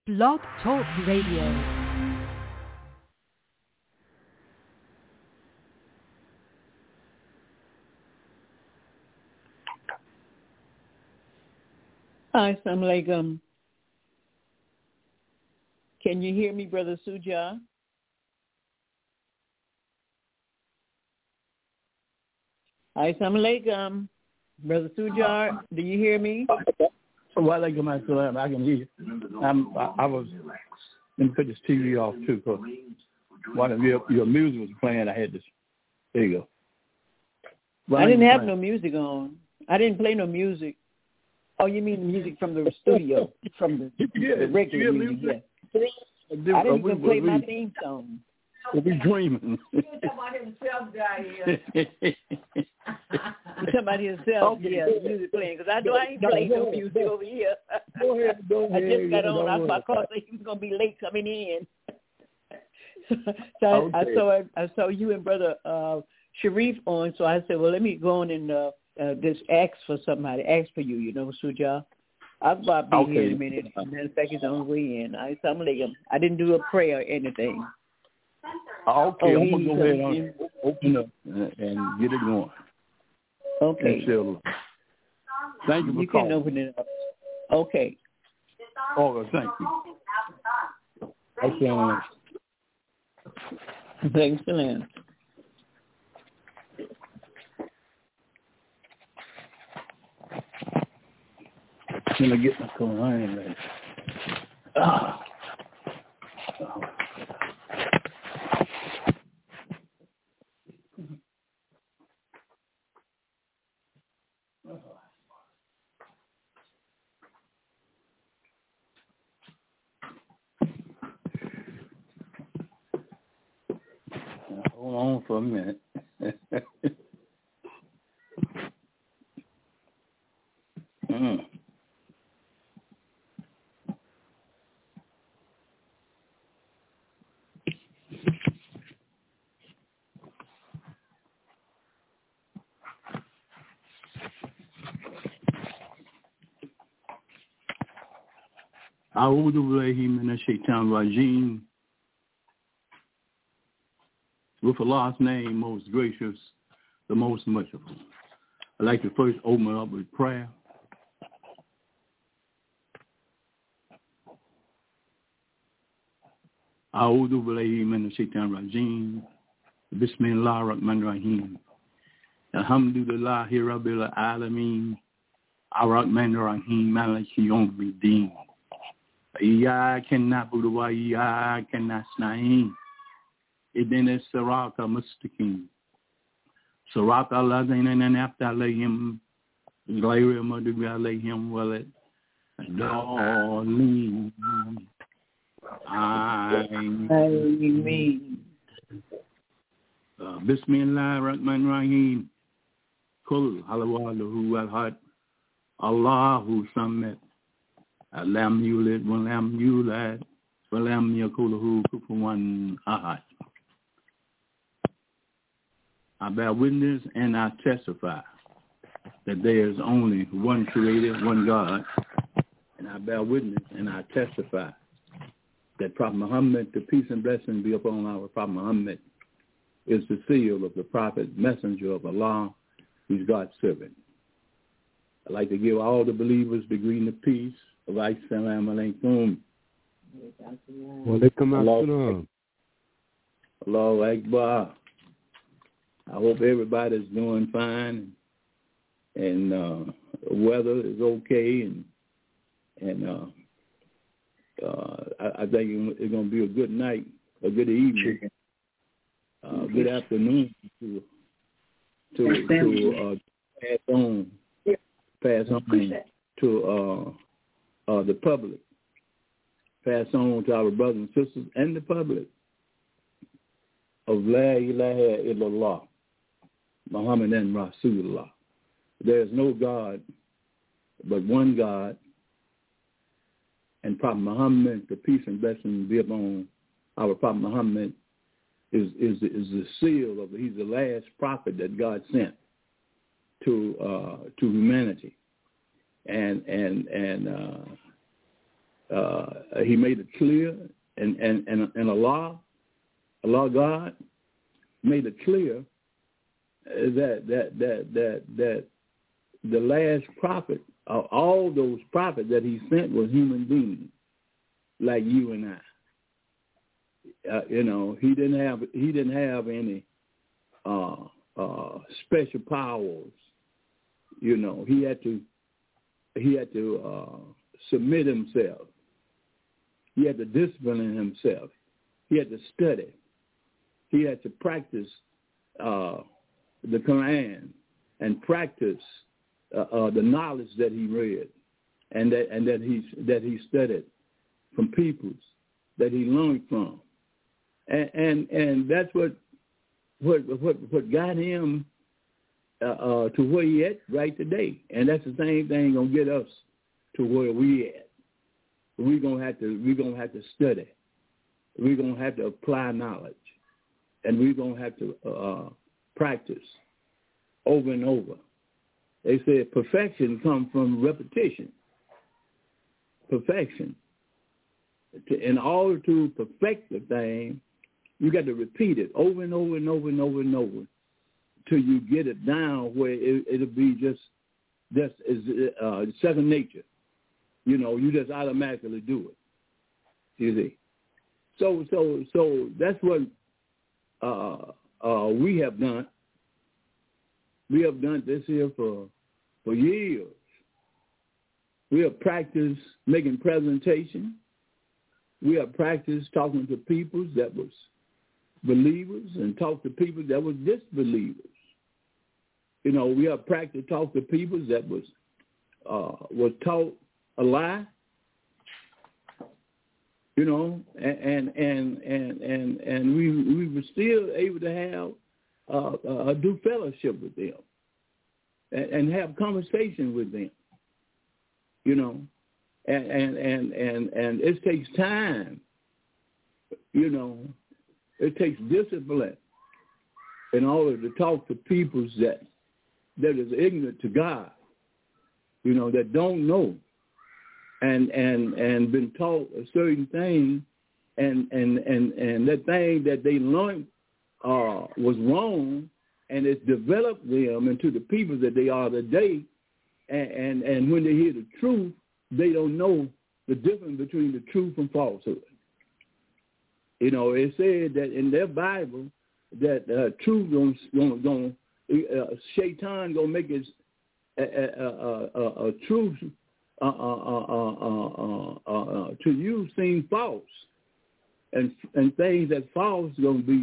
Blog Talk Radio. Hi, Assalamu alaikum. Can you hear me, Brother Suja? Hi, Assalamu alaikum. Brother Sujar, do you hear me? Walaikum assalam. I can hear you. I was, let me put this TV off too, because one of your music was playing. I had this. There you go. I didn't have no music on. I didn't play no music. Oh, you mean the music from the studio, from the regular music? Yeah. I didn't even play my theme song. We'll be dreaming. You're talking about himself, guy. You're talking about himself, okay. Yeah, the music playing. Because I know I ain't playing no music over here. Go ahead. I just got on. I thought he was going to be late coming in. So okay. I saw you and Brother Sharif on, so I said, well, let me go on and just ask for somebody. Ask for you, Suja. I'll be here in a minute. Matter of fact, he's on the way in. I didn't do a prayer or anything. Okay, I'm going to go ahead and open up and get it going. Okay. Thank you for calling. You can open it up. Okay. Oh, thank you. Okay. Thanks, Lynn. I'm going to get my Quran ready. Hold on for a minute. A'udhu billahi minash shaitanir rajim. With Allah's name, most gracious, the most merciful. I'd like to first open up with prayer. A'udhu billahi minash shaitanir rajim. Bismillahir rahmanir rahim. Alhamdulillahi rabbil alameen. Ar-Rahmanir Rahim. Maliki yawmiddin. Iyyaka na'budu wa iyyaka nasta'in. Ihdina as-sirata mustaqim. Sirata alladhina an'amta alayhim ghayril maghdubi alayhim waladdallin. Amen. Bismillahir Rahmanir Rahim. Kul huwallahu ahad. Allahu samad. Lam yulid wa lam yulad wa lam yakul lahu kufuwan ahad. I bear witness and I testify that there is only one Creator, one God. And I bear witness and I testify that Prophet Muhammad, the peace and blessing be upon our Prophet Muhammad, is the seal of the prophet, messenger of Allah, who's God's servant. I'd like to give all the believers the greeting of peace. Assalamu alaikum. Walaikum assalam. Allahu Akbar. I hope everybody's doing fine and weather is okay and I think it's going to be a good night, a good evening, good afternoon to pass on to the public, pass on to our brothers and sisters and the public of La ilaha illallah, Muhammadan Rasulullah. There is no God but one God, and Prophet Muhammad, the peace and blessing be upon our Prophet Muhammad, is the seal of he's the last prophet that God sent to humanity, and He made it clear, and Allah God made it clear that the last prophet, all those prophets that he sent were human beings like you and I. He didn't have any special powers. He had to submit himself. He had to discipline himself. He had to study. He had to practice the Quran and practice the knowledge that he read and that he studied from peoples that he learned from, and that's what got him to where he at right today. And that's the same thing gonna get us to where we at. We're gonna have to study. We're gonna have to apply knowledge, and we're gonna have to practice over and over. They said perfection comes from repetition. Perfection. In order to perfect the thing, you got to repeat it over and over and over and over and over till you get it down where it'll be just second nature. You just automatically do it. You see. So that's what we have done. We have done this here for years. We have practiced making presentation. We have practiced talking to people that was believers and talk to people that was disbelievers. We have practiced talk to people that was taught a lie. And we were still able to have do fellowship with them and have conversation with them. And it takes time. It takes discipline in order to talk to people that is ignorant to God, that don't know and been taught a certain thing and that thing that they learned was wrong, and it's developed them into the people that they are today. And when they hear the truth, they don't know the difference between the truth and falsehood. It said that in their Bible that truth going Shaitan gonna make it a truth to you seem false, and things that false gonna be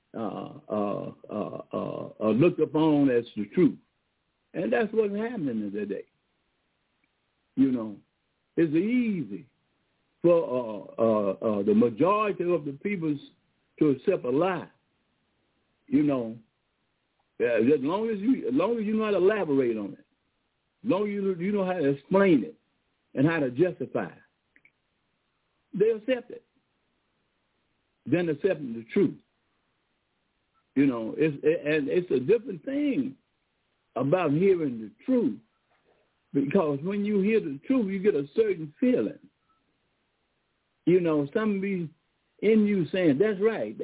looked upon as the truth, and that's what's happening today. It's easy for the majority of the people to accept a lie. As long as you know how to elaborate on it, as long as you know how to explain it and how to justify it, they accept it. Then accepting the truth. It's a different thing about hearing the truth, because when you hear the truth, you get a certain feeling. Something be in you saying, that's right.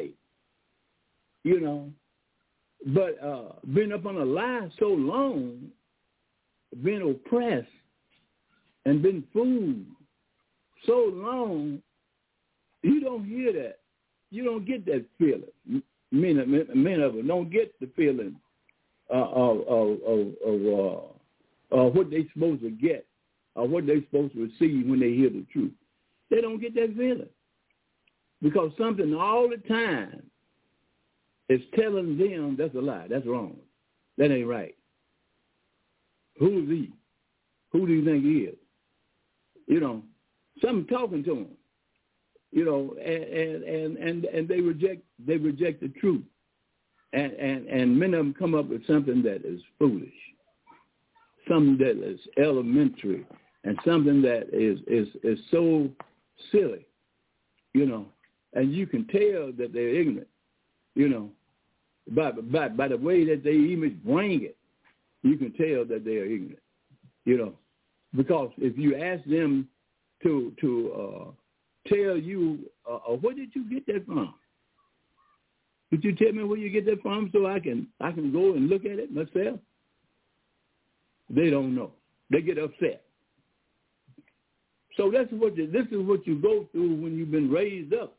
But being up on a lie so long, being oppressed and been fooled so long, you don't hear that. You don't get that feeling. Many of them don't get the feeling of what they're supposed to get or what they're supposed to receive when they hear the truth. They don't get that feeling because something all the time is telling them that's a lie, that's wrong, that ain't right. Who is he? Who do you think he is? Something talking to them. And they reject the truth, and many of them come up with something that is foolish, something that is elementary, and something that is so silly, and you can tell that they're ignorant, by the way that they even bring it, you can tell that they are ignorant, because if you ask them tell you where did you get that from? Could you tell me where you get that from so I can go and look at it myself? They don't know. They get upset. So this is what you go through when you've been raised up.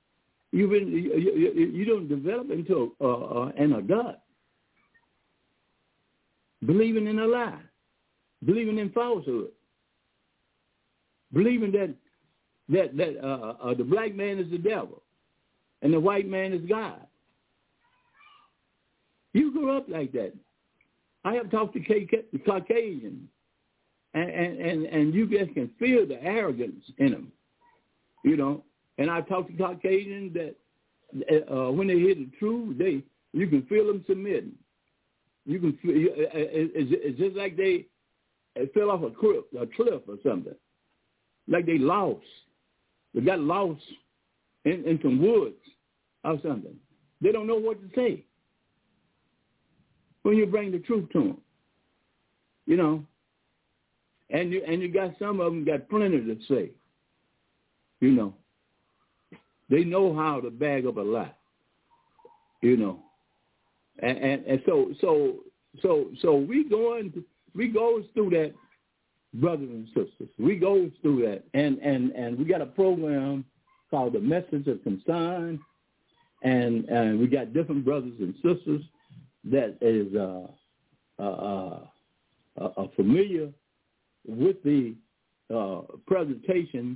You don't develop into an adult, believing in a lie, believing in falsehood, believing that the black man is the devil and the white man is God. You grew up like that. I have talked to Caucasians, and you guys can feel the arrogance in them, you know. And I talked to Caucasians that when they hear the truth, you can feel them submitting. You can feel it's just like they fell off a cliff or something, like they lost. They got lost in some woods or something. They don't know what to say when you bring the truth to them, you know. And you got some of them got plenty to say, you know. They know how to bag up a lie, you know. And so we go through that, brothers and sisters. We go through that, and we got a program called the Message of Concern, and we got different brothers and sisters that is familiar with the presentation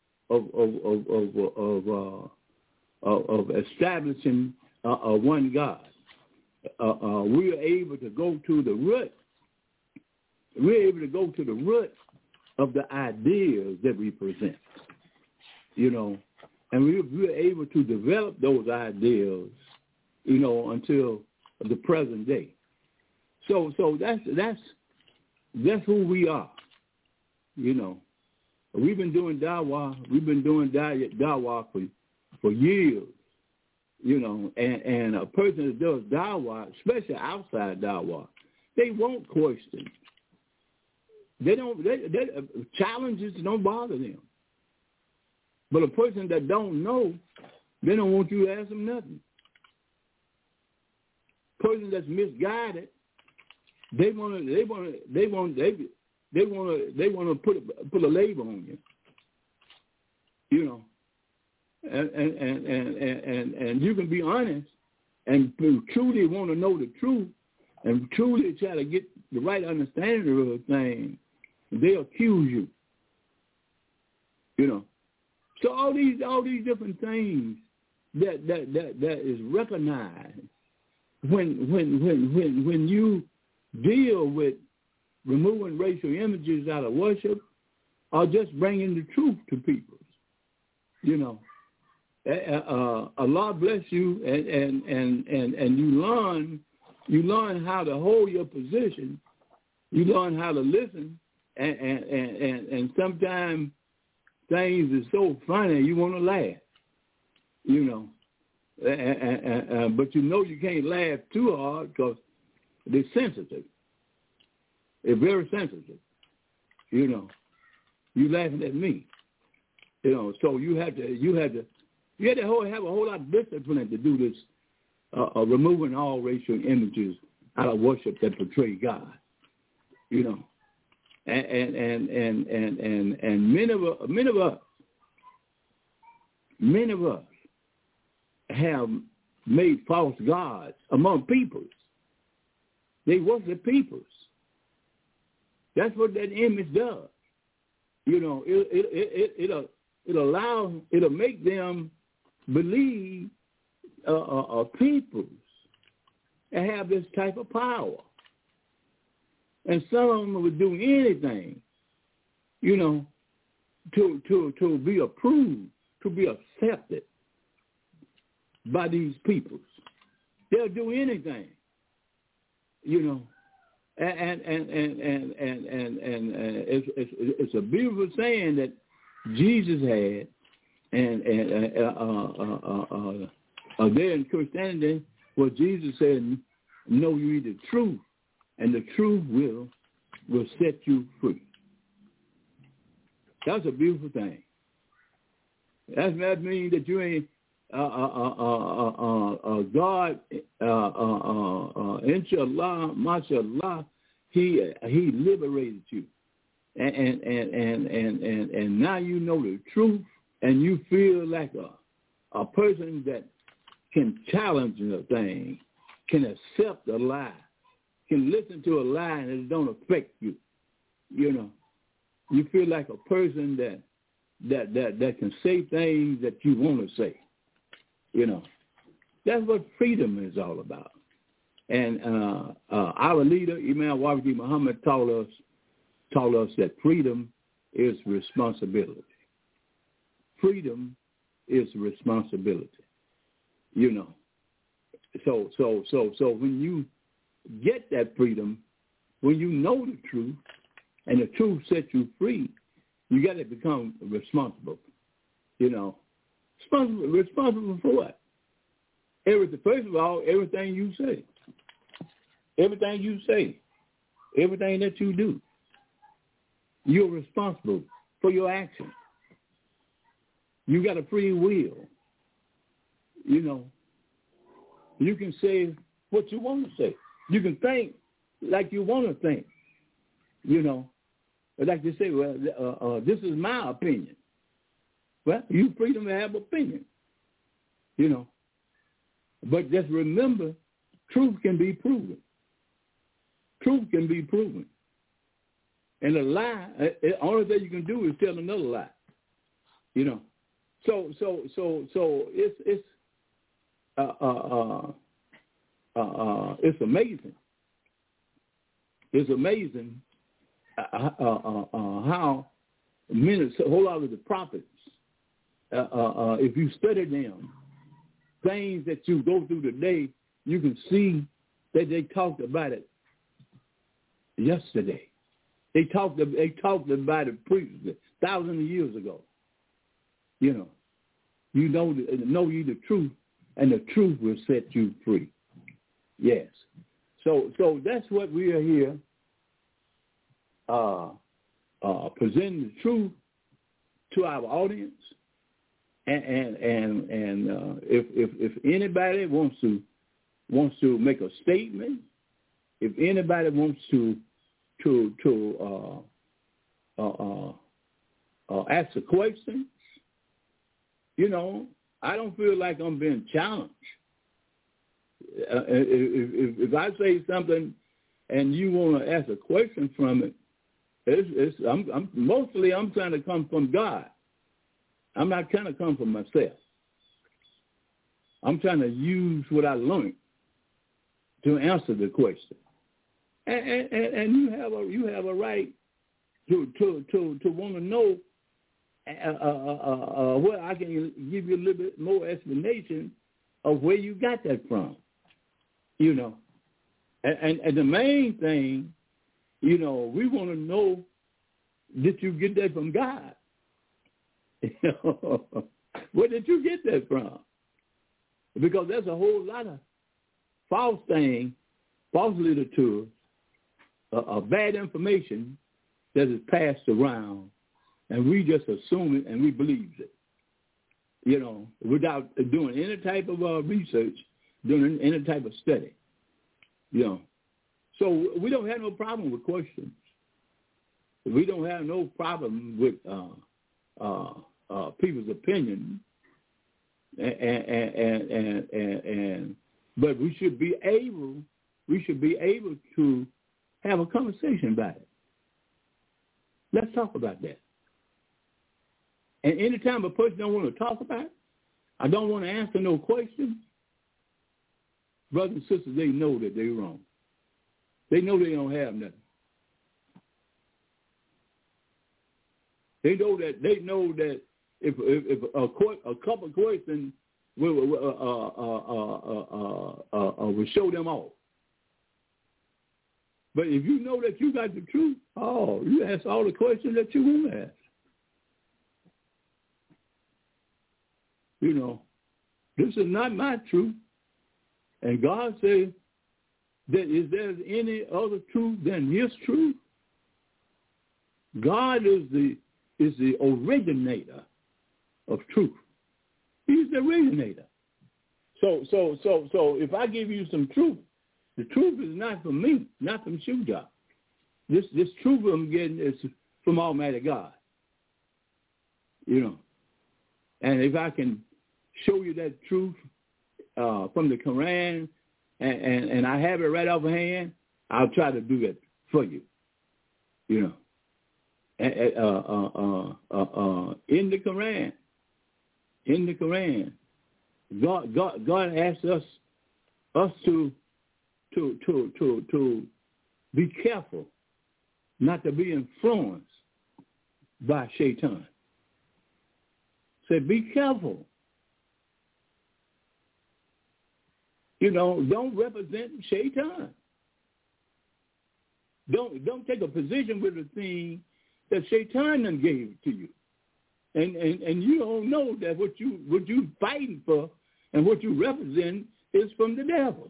of establishing one God. We are able to go to the root. We're able to go to the root of the ideas that we present, you know, and we're able to develop those ideas, you know, until the present day. So that's who we are, you know. We've been doing dawah. We've been doing dawah for years, you know. And a person that does dawah, especially outside dawah, they won't question. They challenges don't bother them. But a person that don't know, they don't want you to ask them nothing. Person that's misguided, they want to put a label on you, you know, and you can be honest and truly want to know the truth and truly try to get the right understanding of a thing. They accuse you, you know. So all these different things that is recognized when you deal with removing racial images out of worship, or just bringing the truth to people, you know. Allah bless you, and you learn how to hold your position. You learn how to listen, and sometimes things are so funny you want to laugh, you know. But you know you can't laugh too hard because they're sensitive. They're very sensitive, you know. You laughing at me, you know. So you have to have a whole lot of discipline to do this, removing all racial images out of worship that portray God, you know. And many of us have made false gods among peoples. They worship peoples. That's what that image does. You know, it'll make them believe peoples and have this type of power. And some of them would do anything, you know, to be approved, to be accepted by these peoples. They'll do anything, you know. And it's a beautiful saying that Jesus had, and there in Christianity, where Jesus said, "Know ye the truth, and the truth will set you free." That's a beautiful thing. That means that you ain't God, inshallah, mashallah, he liberated you, and now you know the truth, and you feel like a person that can challenge a thing, can accept a lie, can listen to a lie and it don't affect you. You know, you feel like a person that can say things that you want to say. You know, that's what freedom is all about. And our leader, Imam Wafdi Muhammad, taught us that freedom is responsibility. Freedom is responsibility. You know, so when you get that freedom, when you know the truth, and the truth sets you free, you got to become responsible. You know, responsible for what? First of all, everything you say, everything that you do, you're responsible for your action. You got a free will. You know, you can say what you want to say. You can think like you want to think. You know, like you say, well, this is my opinion. Well, you freedom to have opinion. You know, but just remember, truth can be proven. Truth can be proven. And a lie, the only thing you can do is tell another lie. You know, so it's amazing. It's amazing how many, a whole lot of the prophets, if you study them, things that you go through today, you can see that they talked about it yesterday. They talked about it thousands of years ago. You know you the truth, and the truth will set you free. Yes. So that's what we are here presenting the truth to our audience, and if anybody wants to make a statement, if anybody wants to ask a question, you know, I don't feel like I'm being challenged. If I say something and you want to ask a question from it, I'm trying to come from God. I'm not trying to come from myself. I'm trying to use what I learned to answer the question. And you have a right to want to know. Well, I can give you a little bit more explanation of where you got that from. You know, and the main thing, you know, we want to know, did you get that from God? Where did you get that from? Because there's a whole lot of false things, false literature, bad information that is passed around, and we just assume it and we believe it, you know, without doing any type of research, doing any type of study, you know. So we don't have no problem with questions. We don't have no problem with people's opinion, but we should be able to have a conversation about it. Let's talk about that. And anytime a person don't want to talk about it, I don't want to answer no questions, brothers and sisters, they know that they're wrong. They know they don't have nothing. They know that if a couple of questions will show them off. But if you know that you got the truth, you ask all the questions that you want to ask. You know, this is not my truth. And God says that is there any other truth than his truth? God is the is the originator of truth. He's the originator. So if I give you some truth, the truth is not from me, not from Shujah. This truth I'm getting is from Almighty God. You know. And if I can show you that truth from the Quran, and I have it right off hand, I'll try to do that for you. You know. In the Quran, God asks us to be careful not to be influenced by Shaitan. Say, be careful. You know, don't represent Shaitan. Don't take a position with a thing that Shaitan done gave to you. And you don't know that what you fighting for and what you represent is from the devil.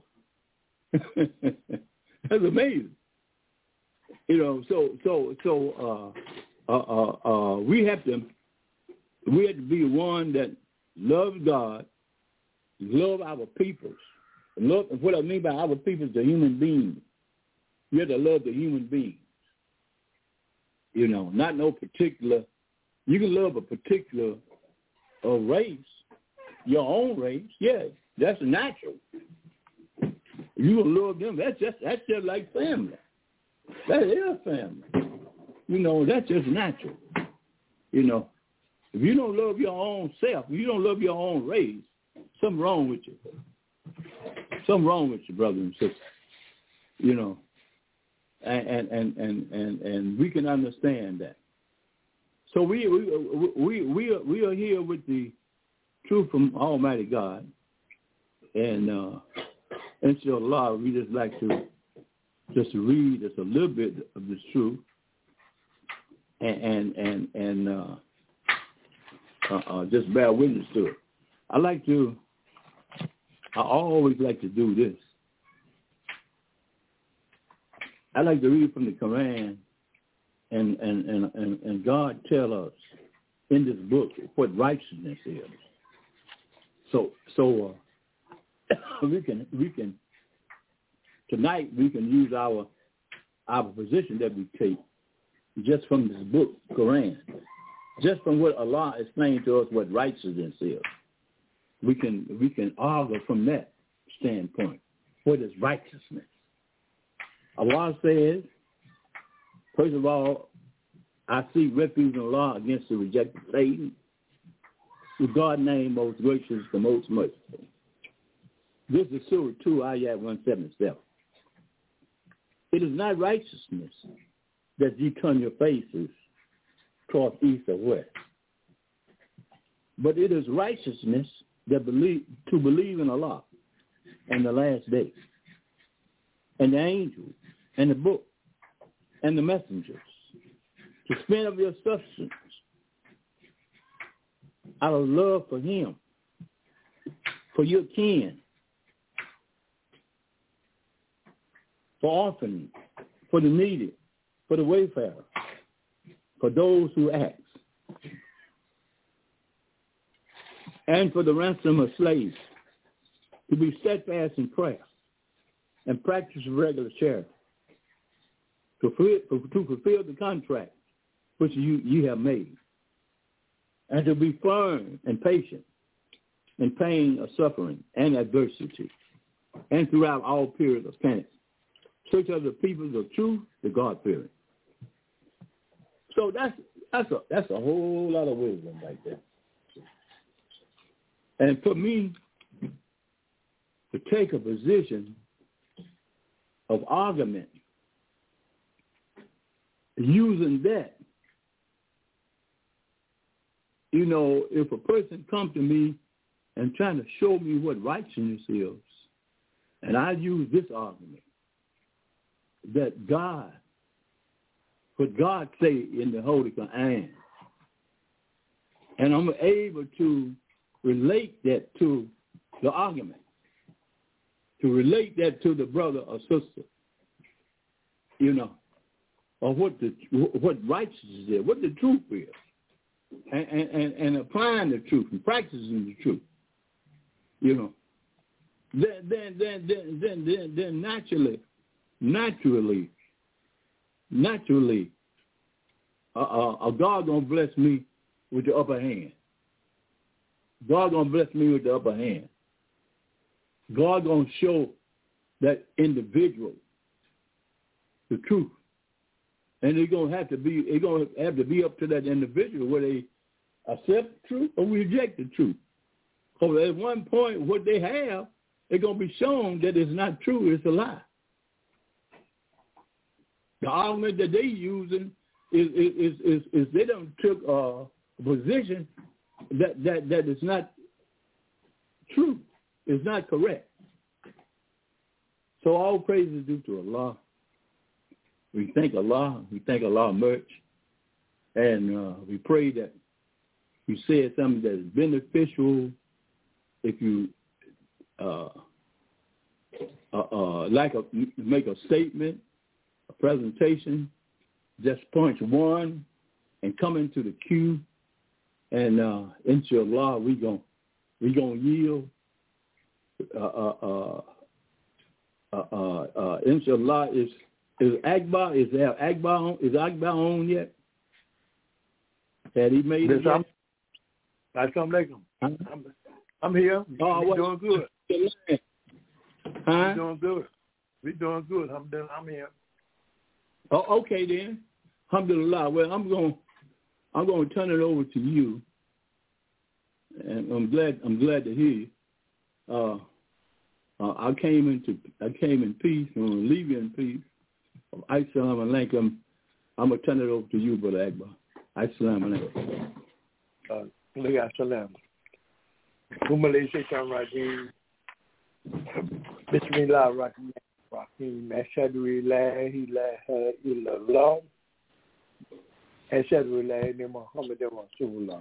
That's amazing. You know, so we have to be one that loves God, love our peoples. Love, what I mean by our people is the human beings. You have to love the human beings. You know, not no particular. You can love a particular race, your own race. Yeah, that's natural. You will love them. That's just like family. That is family. You know, that's just natural. You know, if you don't love your own self, if you don't love your own race, something wrong with you. Something wrong with you, brother and sister. You know, and we can understand that. So we are here with the truth from Almighty God, and inshallah, we just like to read just a little bit of this truth, and just bear witness to it. I always like to do this. I like to read from the Quran, and God tell us in this book what righteousness is. So we can tonight we can use our position that we take just from this book, Quran, just from what Allah explained to us what righteousness is. We can argue from that standpoint. What is righteousness? Allah says, first of all, I seek refuge in Allah against the rejected Satan. The God name most gracious, the most merciful. This is Surah 2, Ayat 177. It is not righteousness that ye turn your faces towards east or west, but it is righteousness that believe in Allah and the last day, and the angels, and the book, and the messengers, to spend of your substance out of love for him, for your kin, for orphans, for the needy, for the wayfarer, for those who ask, and for the ransom of slaves, to be steadfast in prayer and practice regular charity, to fulfill the contract which you have made, and to be firm and patient in pain of suffering and adversity, and throughout all periods of penance. Such are the people of truth, the God-fearing. So that's a whole lot of wisdom right there. And for me to take a position of argument using that, you know, if a person comes to me and trying to show me what righteousness is, and I use this argument, that God, what God say in the Holy Quran, and I'm able to relate that to the argument, to relate that to the brother or sister, you know, or what righteousness is, what the truth is. and applying the truth and practicing the truth, you know, then naturally, God gonna bless me with the upper hand. God gonna bless me with the upper hand. God gonna show that individual the truth, and it's gonna have to be up to that individual whether they accept the truth or reject the truth. Because at one point, what they have, it's gonna be shown that it's not true; it's a lie. The argument that they using is they don't took a position that is not true, is not correct. So all praise is due to Allah. We thank Allah. We thank Allah much, and we pray that you said something that is beneficial. If you make a statement, a presentation, just punch one and come into the queue, and inshallah we gonna yield. Inshallah is Akbar, is Akbar on yet? Had he made it yet? Assalamu alaikum. I'm here. We're doing good. Huh? We're doing good. We're doing good. I'm here. Oh, okay then. Alhamdulillah. Well, I'm going to turn it over to you, and I'm glad to hear you. I came in peace. I'm going to leave you in peace. Assalamu alaikum. I'm going to turn it over to you, Brother Akbar. Assalamu alaikum. Assalam. Rajim. Bismillahirrahmanirrahim. Ashhadu la ilaha illallah. Ashhadu la ilaha illallah. Muhammadur Rasulullah.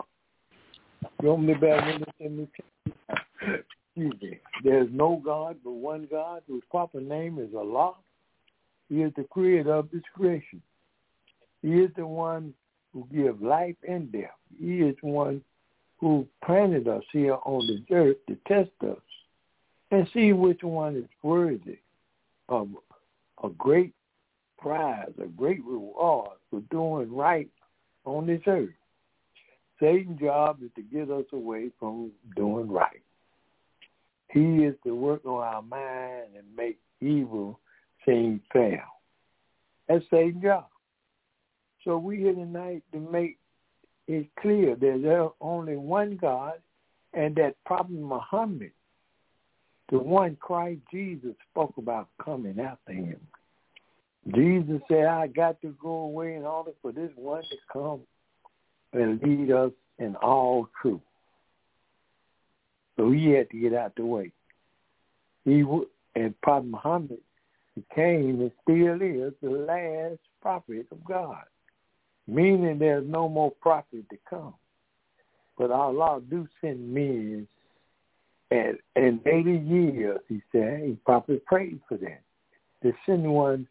There's no God but one God, whose proper name is Allah. He is the creator of this creation. He is the one who gives life and death. He is one who planted us here on the earth to test us and see which one is worthy of a great prize, a great reward for doing right on this earth. Satan's job is to get us away from doing right. He is to work on our mind and make evil seem fair. That's Satan's job. So we're here tonight to make it clear there's only one God, and that Prophet Muhammad, the one Christ Jesus, spoke about coming after him. Jesus said, I got to go away in order for this one to come and lead us in all truth. So he had to get out the way. And Prophet Muhammad became and still is the last prophet of God, meaning there's no more prophet to come. But Allah do send men, and in 80 years, he said, he probably prayed for that, to send one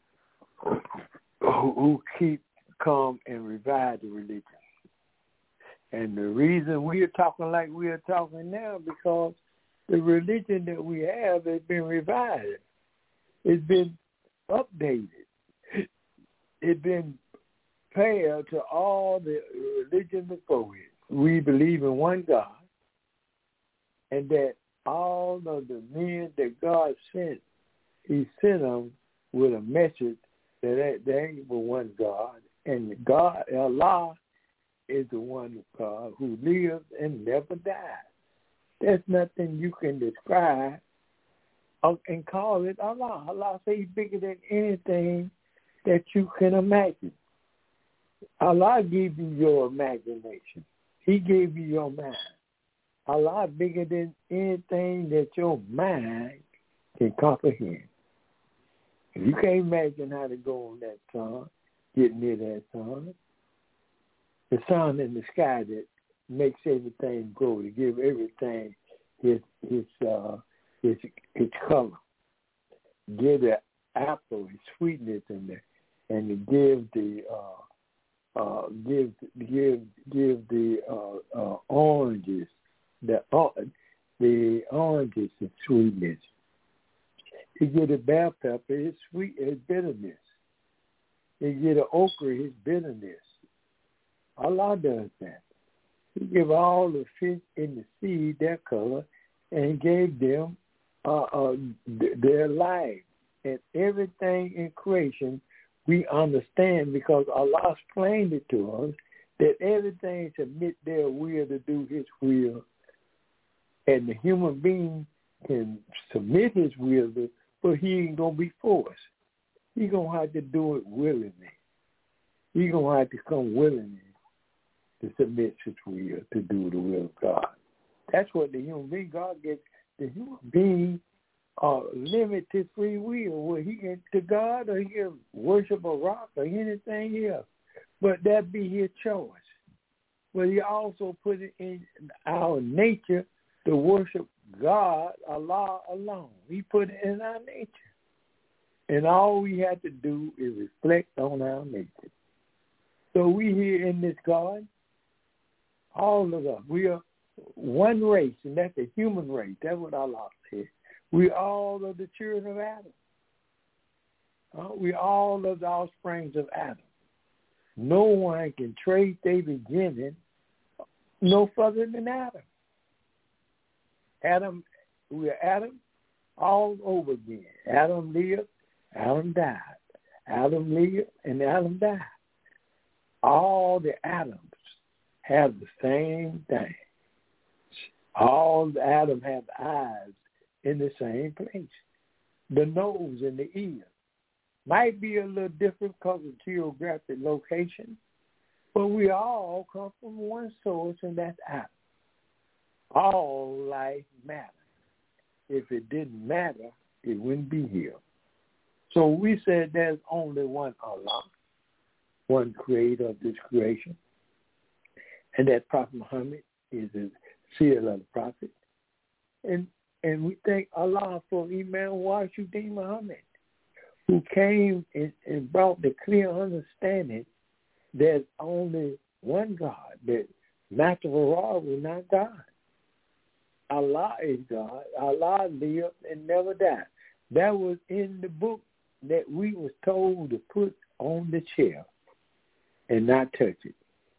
who come and revive the religion. And the reason we are talking like we are talking now, because the religion that we have has been revived. It's been updated. It's been paired to all the religion before it. We believe in one God, and that all of the men that God sent, he sent them with a message that there ain't but one God, and God, Allah, is the one God who lives and never dies. There's nothing you can describe and call it Allah. Allah says he's bigger than anything that you can imagine. Allah gave you your imagination. He gave you your mind. Allah bigger than anything that your mind can comprehend. You can't imagine how to go on that sun, get near that sun. The sun in the sky that makes everything grow, to give everything its color, give the apple its sweetness, and to give the give the oranges the oranges the sweetness. He give the bell pepper his bitterness. He give the okra his bitterness. Allah does that. He give all the fish in the sea their color, and he gave them their life. And everything in creation we understand because Allah explained it to us that everything submit their will to do his will. And the human being can submit his will, but he ain't going to be forced. He's going to have to do it willingly. He's going to have to come willingly to submit his will, to do the will of God. That's what the human being, God gives the human being limited free will, where he can to God or he can worship a rock or anything else. But that be his choice. But he also put it in our nature to worship God, Allah alone. He put it in our nature. And all we have to do is reflect on our nature. So we here in this garden, all of us, we are one race, and that's the human race. That's what Allah said. We all are the children of Adam. We all are the offsprings of Adam. No one can trace their beginning no further than Adam. Adam, we are Adam all over again. Adam lived, Adam died. Adam lived, and Adam died. All the Adams have the same thing. All the Adams have eyes in the same place. The nose and the ear might be a little different because of geographic location, but we all come from one source, and that's Adam. All life matters. If it didn't matter, it wouldn't be here. So we said there's only one Allah, one creator of this creation, and that Prophet Muhammad is the seal of the prophet. And we thank Allah for Imam Washuddin Muhammad, who came and brought the clear understanding there's only one God, that Master Farrar was not God. Allah is God. Allah lived and never died. That was in the book that we was told to put on the chair and not touch it.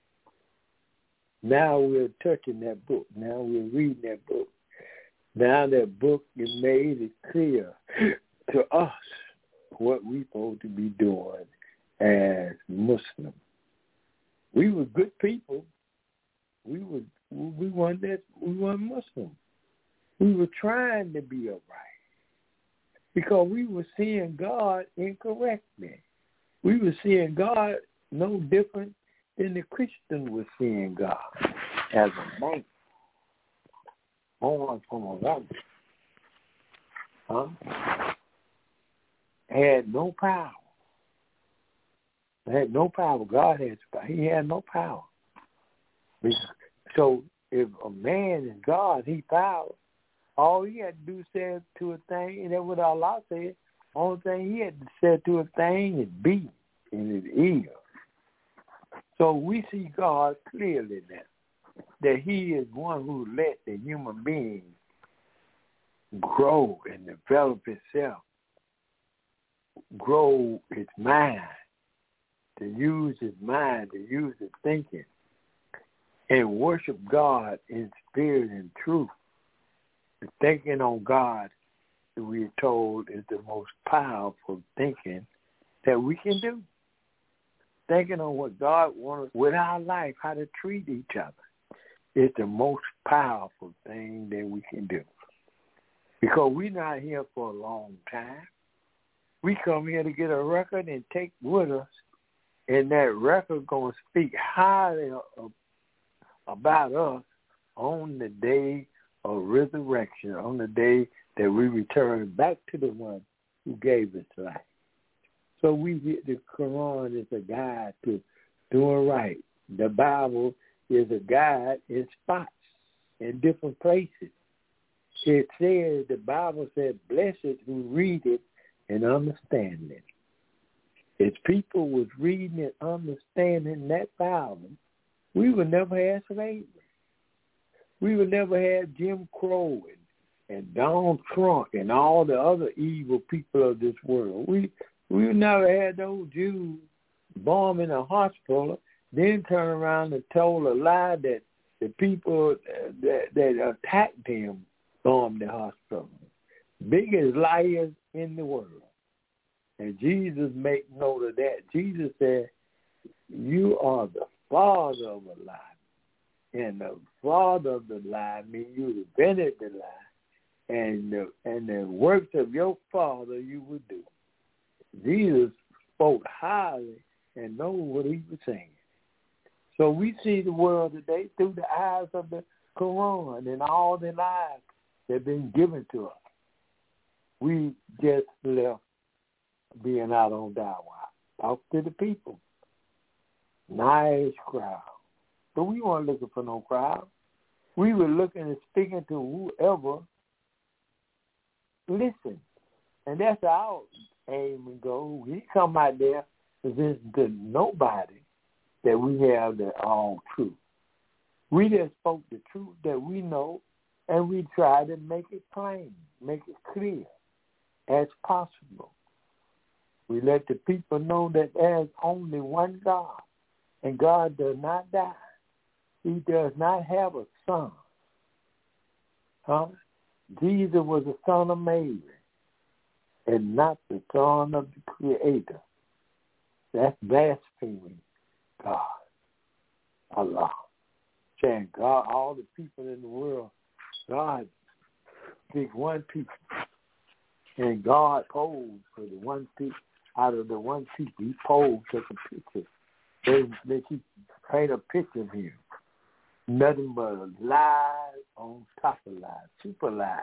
Now we're touching that book. Now we're reading that book. Now that book is made it clear to us what we're supposed to be doing as Muslims. We were good people. We weren't Muslims. We were trying to be upright because we were seeing God incorrectly. We were seeing God no different than the Christian was seeing God as a man, born from a woman. Had no power. Had no power. God had power. He had no power. So if a man is God, he power. All he had to do is say to a thing, and that's what Allah said. Only thing he had to say to a thing is be in his ear. So we see God clearly now, that he is one who let the human being grow and develop itself, grow its mind, to use his mind, to use his thinking, and worship God in spirit and truth. The thinking on God, we are told, is the most powerful thinking that we can do. Thinking on what God wants with our life, how to treat each other, is the most powerful thing that we can do. Because we're not here for a long time. We come here to get a record and take with us, and that record going to speak highly about us on the day of resurrection, on the day that we return back to the one who gave us life. So we get the Quran is a guide to doing right. The Bible is a guide in spots, in different places. It says, the Bible said, blessed who read it and understand it. If people was reading and understanding that Bible, we would never have slavery. We would never have Jim Crow and Donald Trump and all the other evil people of this world. We would never have those Jews bombing a hospital, then turn around and told a lie that the people that attacked them bombed the hospital. Biggest liars in the world. And Jesus made note of that. Jesus said, you are the father of a lie. And the father of the lie means you invented the lie. And the works of your father you would do. Jesus spoke highly and know what he was saying. So we see the world today through the eyes of the Quran and all the lies that have been given to us. We just left being out on Dawah. Talk to the people. Nice crowd. But we weren't looking for no crowd. We were looking and speaking to whoever listened. And that's our aim and goal. We come out there to listen to nobody that we have the all truth. We just spoke the truth that we know, and we try to make it plain, make it clear as possible. We let the people know that there's only one God, and God does not die. He does not have a son. Jesus was the son of Mary and not the son of the Creator. That's blaspheming God, Allah. Saying God, all the people in the world, God picked one people. And God posed for the one people. Out of the one people, he posed, took a picture. They paint a picture of him. Nothing but lies on top of lies, super lies,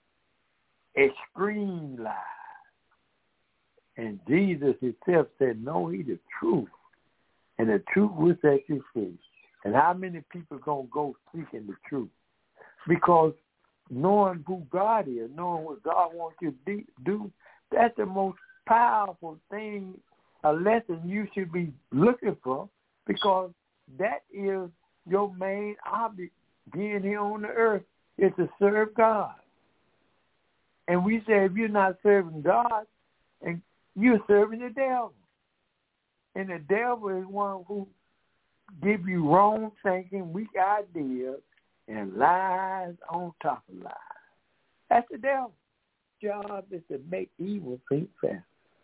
extreme lies. And Jesus himself said, no, he's the truth. And the truth will set you free. And how many people going to go seeking the truth? Because knowing who God is, knowing what God wants you to do, that's the most powerful thing, a lesson you should be looking for, because that is your main object being here on the earth, is to serve God. And we say if you're not serving God, and you're serving the devil. And the devil is one who give you wrong thinking, weak ideas, and lies on top of lies. That's the devil's job, is to make evil think fast.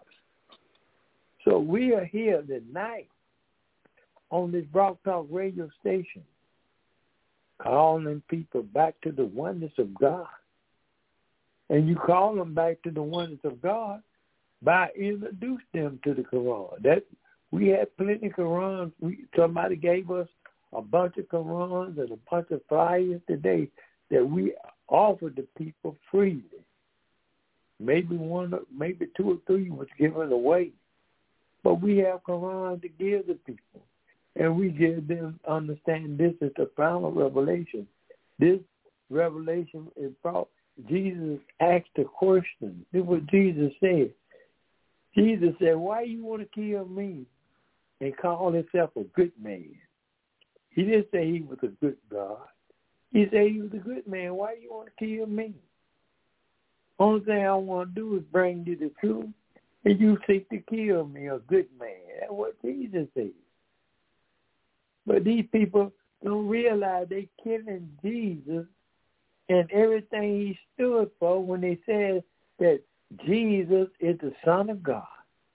So we are here tonight on this Rock Talk radio station, calling people back to the oneness of God. And you call them back to the oneness of God by introduce them to the Quran. That we had plenty of Qurans. Somebody gave us a bunch of Qurans and a bunch of flyers today that we offered to people freely. Maybe two or three was given away. But we have Qurans to give the people. And we give them understand this is the final revelation. This revelation is brought. Jesus asked a question. This is what Jesus said. Jesus said, why you want to kill me and call himself a good man? He didn't say he was a good God. He said he was a good man. Why you want to kill me? Only thing I want to do is bring you the truth, and you seek to kill me, a good man. That's what Jesus said. But these people don't realize they killing Jesus and everything he stood for when they said that Jesus is the Son of God.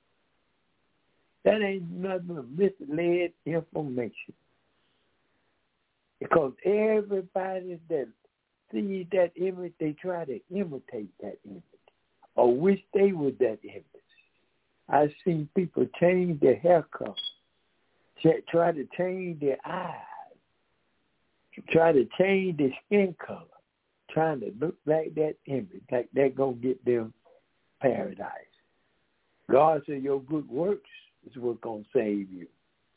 That ain't nothing but misled information. Because everybody that sees that image, they try to imitate that image or wish they were that image. I've seen people change their hair color, try to change their eyes, try to change their skin color, trying to look like that image, like they're going to get them paradise. God said your good works is what's going to save you.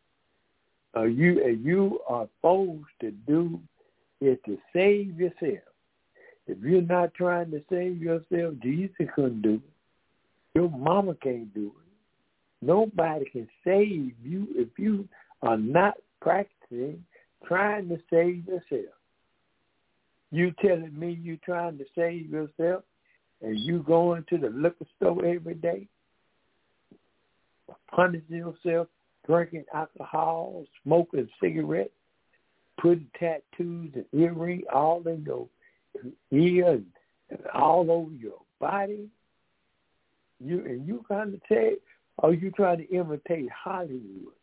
You are supposed to do is to save yourself. If you're not trying to save yourself, Jesus couldn't do it. Your mama can't do it. Nobody can save you if you are not practicing trying to save yourself. You telling me you trying to save yourself and you going to the liquor store every day, punishing yourself, drinking alcohol, smoking cigarettes, putting tattoos and earrings all in your ear and all over your body. You kind of say, or you trying to imitate Hollywood,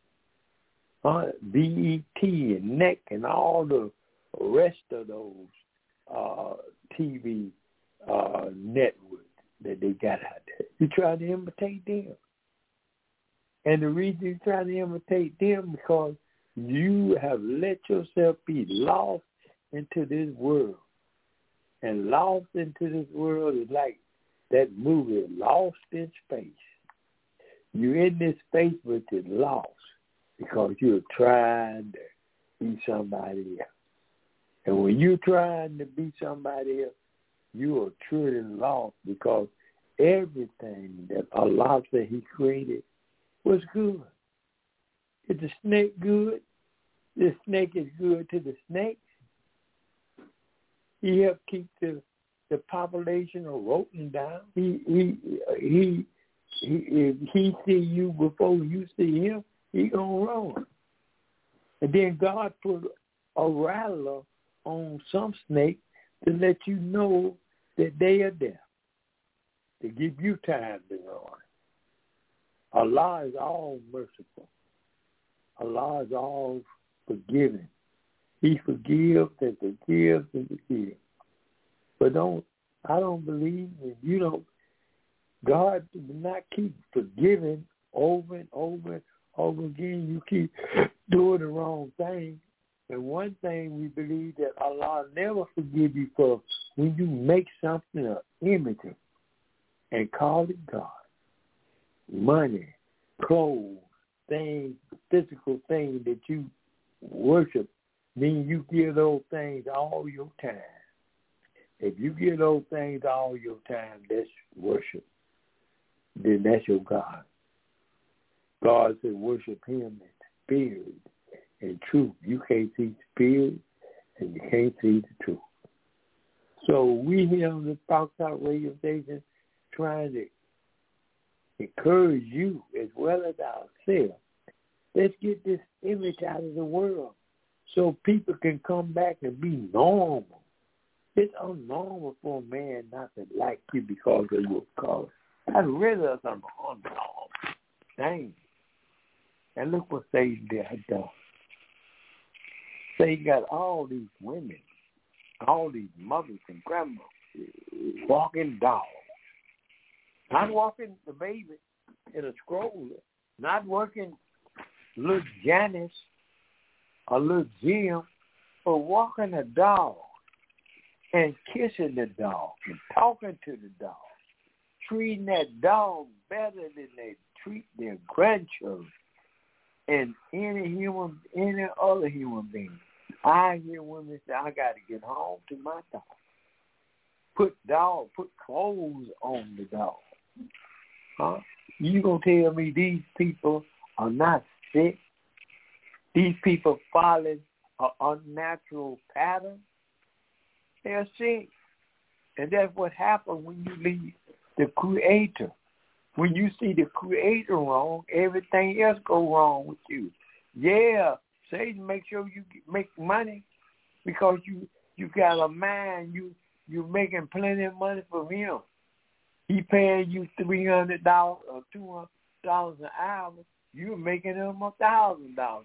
BET and NEC and all the rest of those TV networks that they got out there. You trying to imitate them. And the reason you trying to imitate them because you have let yourself be lost into this world. And lost into this world is like that movie, Lost in Space. You're in this space, but you're lost because you're trying to be somebody else. And when you're trying to be somebody else, you are truly lost because everything that Allah said He created was good. Is the snake good? The snake is good to the snake. He helped keep the population of rodents down. If he see you before you see him, he gonna run. And then God put a rattler on some snake to let you know that they are there, to give you time to run. Allah is all merciful. Allah is all forgiving. He forgives and forgives and forgives. But I don't believe if you don't, God will not keep forgiving over and over and over again. You keep doing the wrong thing. And one thing we believe that Allah never forgive you for when you make something an image of and call it God. Money, clothes, things, physical things that you worship, then you give those things all your time. If you give those things all your time, that's worship. Then that's your God. God said worship Him in spirit and truth. You can't see spirit and you can't see the truth. So we here on the Fox Talk radio station trying to encourage you as well as ourselves. Let's get this image out of the world so people can come back and be normal. It's unnormal for a man not to like you because of your color. That's really unnormal. Dang. And look what Satan did. Satan got all these women, all these mothers and grandmas walking dolls. Not walking the baby in a stroller. Not working little Janice or little Jim, but walking a dog and kissing the dog and talking to the dog, treating that dog better than they treat their grandchildren and any other human being. I hear women say, I got to get home to my dog. Put clothes on the dog. Huh? You gonna tell me these people are not sick? These people following an unnatural pattern? They're sick. And that's what happens when you leave the Creator. When you see the Creator wrong, everything else go wrong with you. Yeah, Satan makes sure you make money because you got a mind. You're making plenty of money from him. He paying you $300 or $200 an hour. You're making him $1,000 an hour.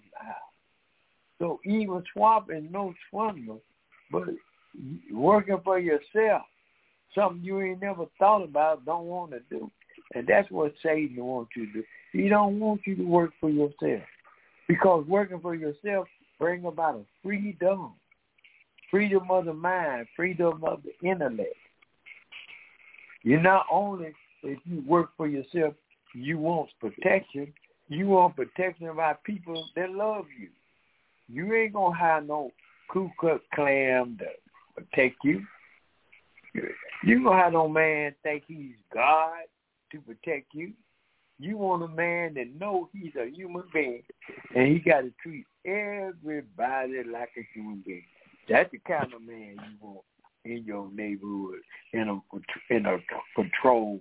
So even swapping, no swindler, but working for yourself, something you ain't never thought about, don't want to do. And that's what Satan wants you to do. He don't want you to work for yourself. Because working for yourself brings about a freedom of the mind, freedom of the intellect. You not only, if you work for yourself, you want protection. You want protection by people that love you. You ain't going to have no Ku Klux Klan to protect you. You going to have no man think he's God to protect you. You want a man that knows he's a human being, and he got to treat everybody like a human being. That's the kind of man you want in your neighborhood, in a control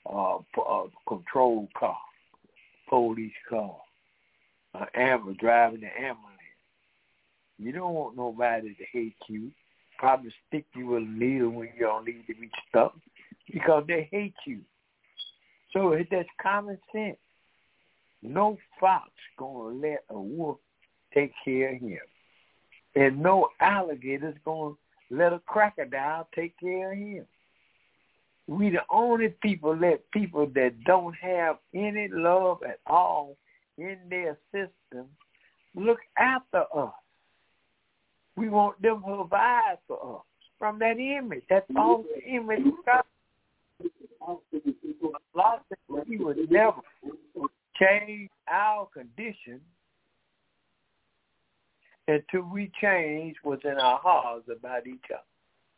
car, police car, driving the ambulance. You don't want nobody to hate you. Probably stick you with a needle when you don't need to be stuck because they hate you. So that's common sense. No fox gonna let a wolf take care of him, and no alligator's gonna let a crocodile take care of him. We the only people that don't have any love at all in their system look after us. We want them to provide for us from that image. That's all the image of God. Allah said He would never change our condition until we change what's in our hearts about each other.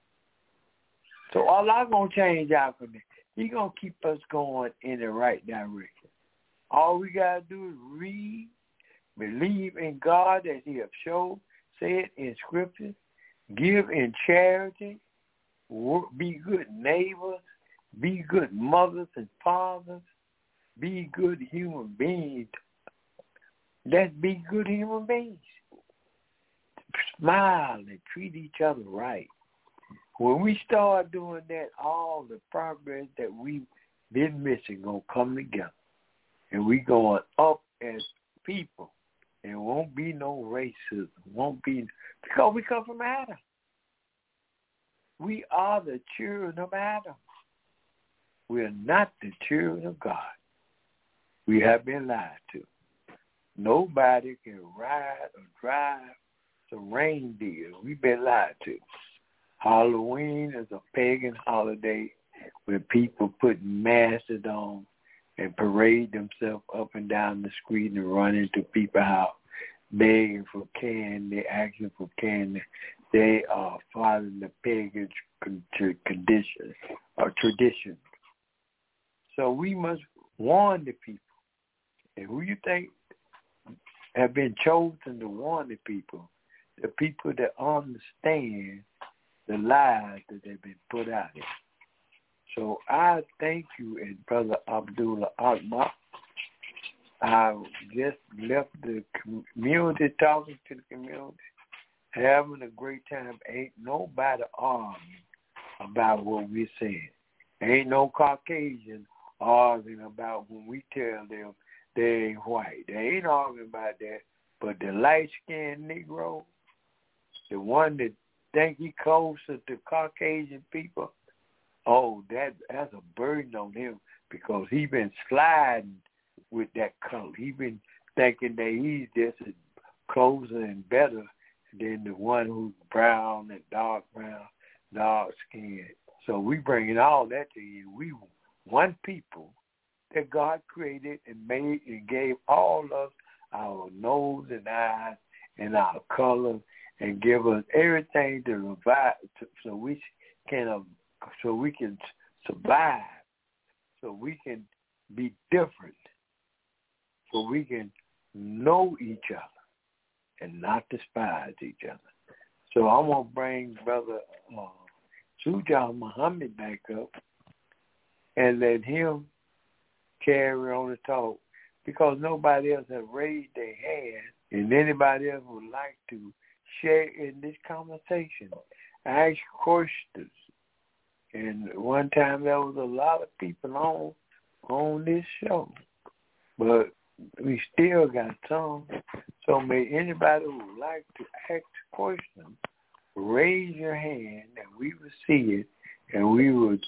So Allah gonna change our condition. He gonna keep us going in the right direction. All we gotta do is read, believe in God as He have said in Scripture, give in charity, be good neighbors, be good mothers and fathers, be good human beings. Let's be good human beings. Smile and treat each other right. When we start doing that, all the progress that we've been missing gonna come together, and we going up as people. There won't be no racism. Because we come from Adam. We are the children of Adam. We are not the children of God. We have been lied to. Nobody can ride or drive some reindeer. We've been lied to. Halloween is a pagan holiday where people put masks on and parade themselves up and down the street and run into people's house begging for candy, asking for candy. They are following the pagan conditions or traditions. So we must warn the people. And who you think have been chosen to warn the people that understand the lies that have been put out there. So I thank you, and Brother Abdullah Akbar. I just left the community, talking to the community, having a great time. Ain't nobody arguing about what we're saying. Ain't no Caucasian arguing about when we tell them they ain't white. They ain't arguing about that. But the light-skinned Negro, the one that think he closer to Caucasian people, oh, that's a burden on him because he been sliding with that color. He been thinking that he's just as closer and better than the one who's brown and dark brown, dark skinned. So we bringing all that to you. We one people that God created and made and gave all of us our nose and eyes and our color and give us everything to revive so we can survive, so we can be different, so we can know each other and not despise each other. So I'm going to bring Brother Sujah Muhammad back up and let him carry on the talk because nobody else has raised their hand and anybody else would like to share in this conversation. Ask questions. And one time there was a lot of people on this show, but we still got some. So may anybody who would like to ask a question, raise your hand and we will see it, and we will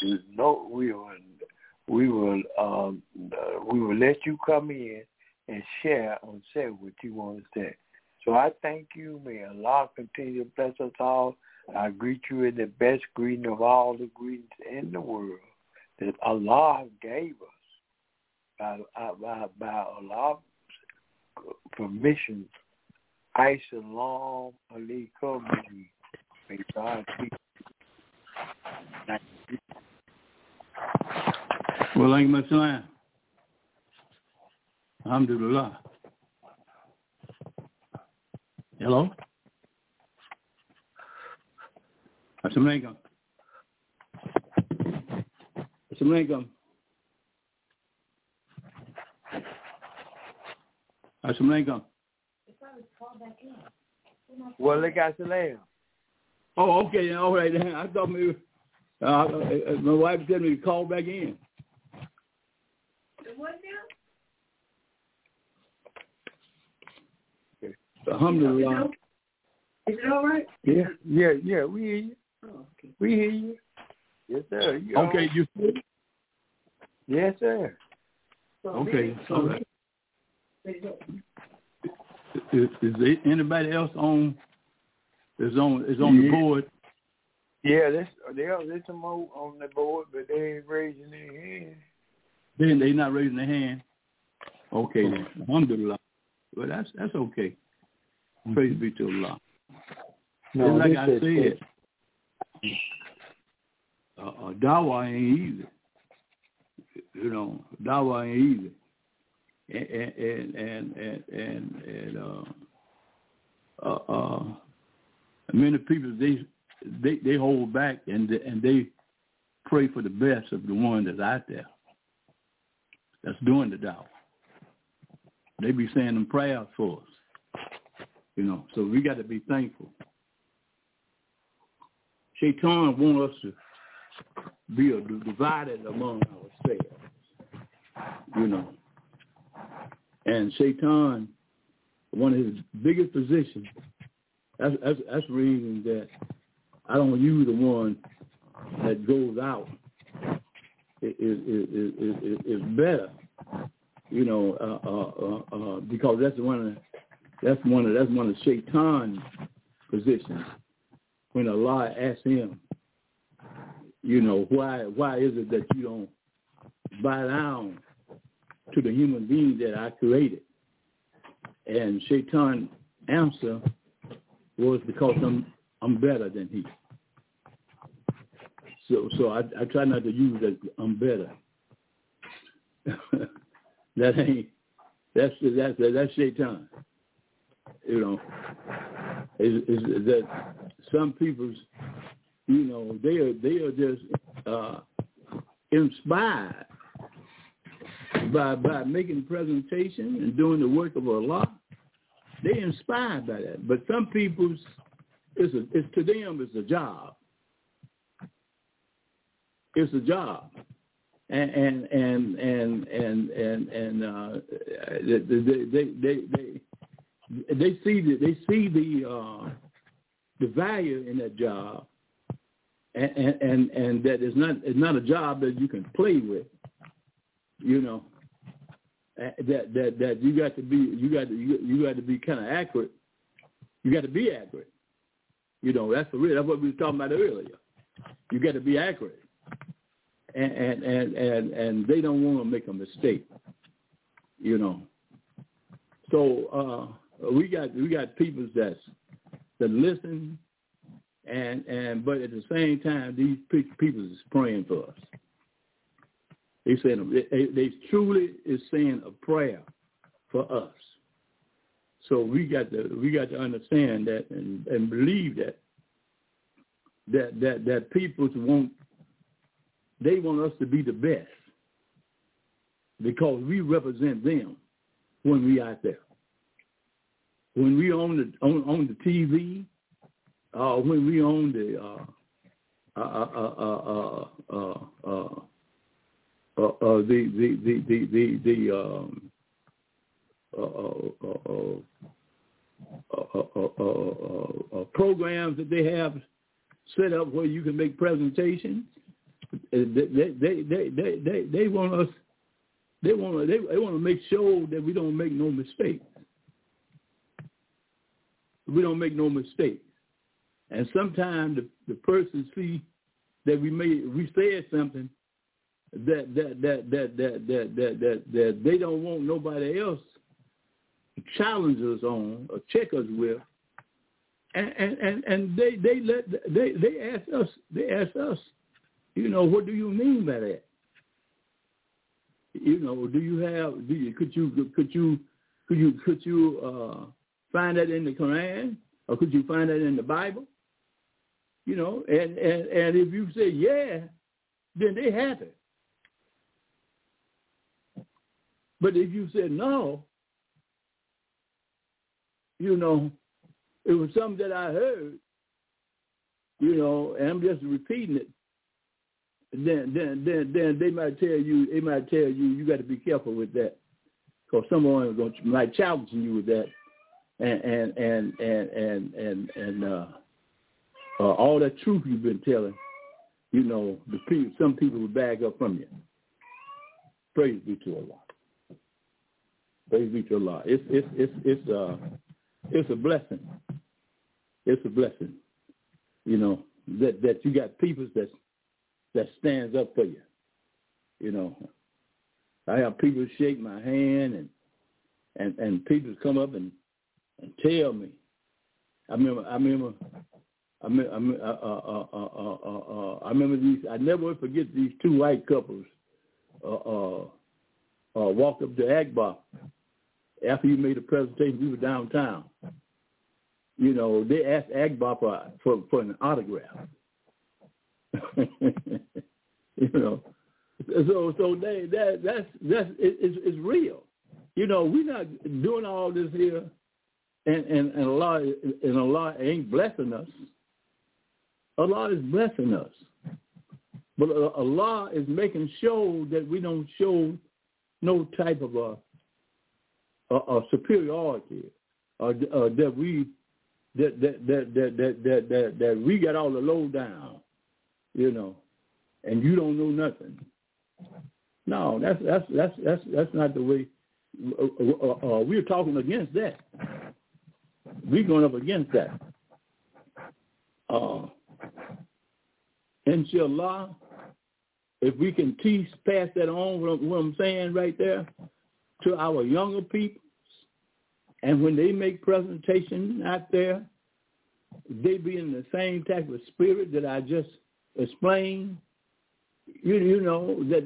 let you come in and share and say what you want to say. So I thank you. May Allah continue to bless us all. I greet you in the best greeting of all the greetings in the world that Allah gave us by Allah's permission. As-salamu alaykum. May God keep you. Wa alaykum as-salam. Alhamdulillah. Hello? Assalamualaikum. Assalamualaikum. Assalamualaikum. Well, they got the lamb. Oh, okay. All right. I thought maybe my wife said me to call back in. What now? Alhamdulillah. Is it all right? Yeah. We hear you. Oh, okay. We hear you. Yes, sir. You Okay, you see? Yes, sir. Okay. All right. Is there anybody else on the board? Yeah, there's some more on the board, but they ain't raising their hand. They not raising their hand. Okay then. Alhamdulillah. Well, that's okay. Praise be to Allah. No, like I said, dawah ain't easy. You know, dawah ain't easy. And many people they hold back and they pray for the best of the one that's out there that's doing the dawah. They be saying them prayers for us, you know. So we got to be thankful. Shaitan wants us to be divided among ourselves, you know. And Shaitan, one of his biggest positions, that's the reason that I don't use the one that goes out. Is better, you know, because that's one of Shaitan's positions. When Allah asks him, you know, why is it that you don't bow down to the human being that I created? And Shaitan's answer was because I'm better than he. So I try not to use that I'm better. That's Shaitan. You know, is that some people's, you know, they are just inspired by making presentation and doing the work of Allah. They're inspired by that. But some people's, it's to them it's a job. It's a job, and they see the value in that job, and that it's not a job that you can play with, you know. That you got to be kind of accurate. You got to be accurate. You know, that's for real. That's what we were talking about earlier. You got to be accurate. And they don't want to make a mistake, you know. So we got people that listen, and but at the same time, these people is praying for us. They truly is saying a prayer for us. So we got to understand that and believe that people want us to be the best because we represent them when we out there. When we on the TV, when we on programs that they have set up where you can make presentations. They want us. They want to make sure that we don't make no mistakes. We don't make no mistakes. And sometimes the person see that we said something that they don't want nobody else to challenge us on or check us with. And they ask us, you know, what do you mean by that? You know, could you find that in the Quran, or could you find that in the Bible? You know, and if you say yeah, then they have it. But if you said no, you know, it was something that I heard, you know, and I'm just repeating it. Then they might tell you, you got to be careful with that, because someone might challenge you with that, and all that truth you've been telling, you know, some people will bag up from you. Praise be to Allah. Praise be to Allah. It's a blessing. It's a blessing, you know, that you got people that stands up for you. You know, I have people shake my hand and people come up and tell me. I remember these. I never will forget these two white couples walked up to Akbar after you made a presentation. We were downtown. You know, they asked Akbar for an autograph. You know, so it's real. You know, we're not doing all this here, and Allah ain't blessing us. Allah is blessing us, but Allah is making sure that we don't show no type of a superiority, or that we got all the low down, you know, and you don't know nothing. No, that's not the way. We're talking against that. We're going up against that. Inshallah, if we can pass that on, what I'm saying right there, to our younger people, and when they make presentation out there, they be in the same type of spirit that I just explained. You know, that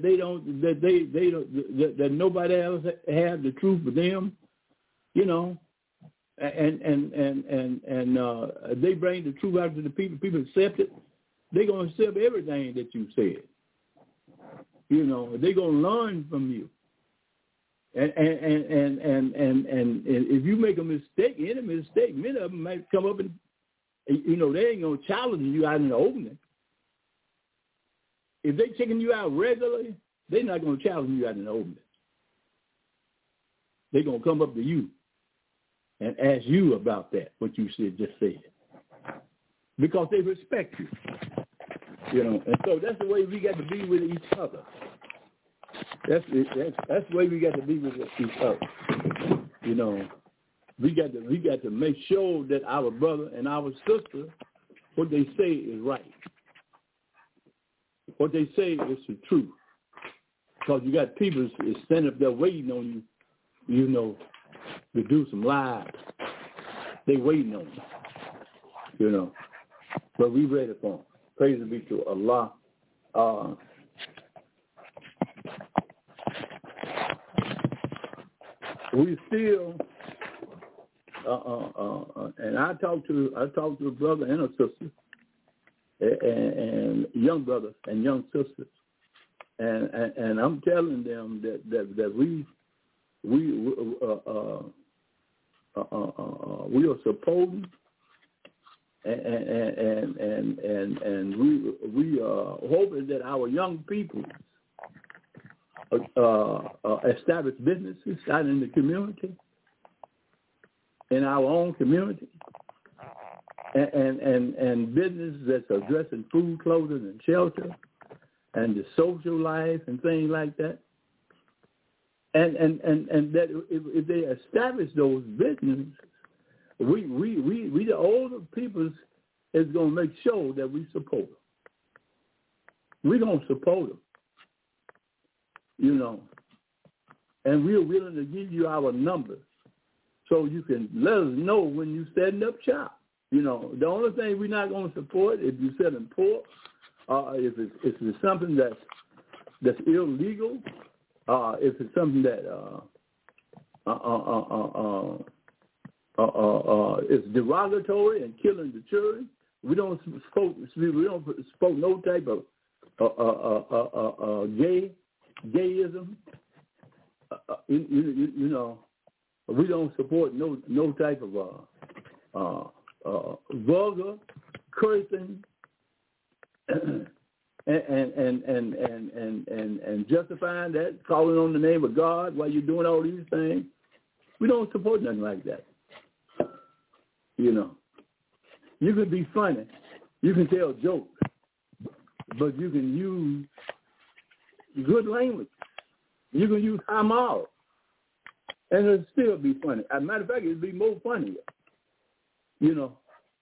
that nobody else have the truth for them. You know, and they bring the truth out to the people. People accept it. They're gonna accept everything that you said. You know, they're gonna learn from you. And if you make a mistake, any mistake, many of them might come up and, you know, they ain't gonna challenge you out in the opening. If they checking you out regularly, they're not gonna challenge you out in the opening. They're gonna come up to you and ask you about that, what you just said, because they respect you. You know, and so that's the way we got to be with each other. That's the way we got to be with each other. You know, we got to make sure that our brother and our sister, what they say is right. What they say is the truth. Because you got people standing up there waiting on you, you know, to do some lies. They waiting on you, you know. But we ready for them. Praise be to Allah. We still, and I talk to a brother and a sister, and young brothers and young sisters, and I'm telling them that we are supporting, and we are hoping that our young people establish businesses out in the community, in our own community, and businesses that's addressing food, clothing, and shelter, and the social life and things like that. And that if they establish those businesses, we the older people is going to make sure that we support them. We're going to support them, you know, and we're willing to give you our numbers so you can let us know when you're setting up shop. You know, the only thing we're not going to support if you're selling pork, if it's something that's illegal, if it's something that is derogatory and killing the children, we don't spoke no type of gayism. You know, we don't support no type of vulgar cursing and justifying that, calling on the name of God while you're doing all these things. We don't support nothing like that. You know, you can be funny, you can tell jokes, but you can use good language. You can use high morals, and it'll still be funny. As a matter of fact, it'll be more funnier. You know,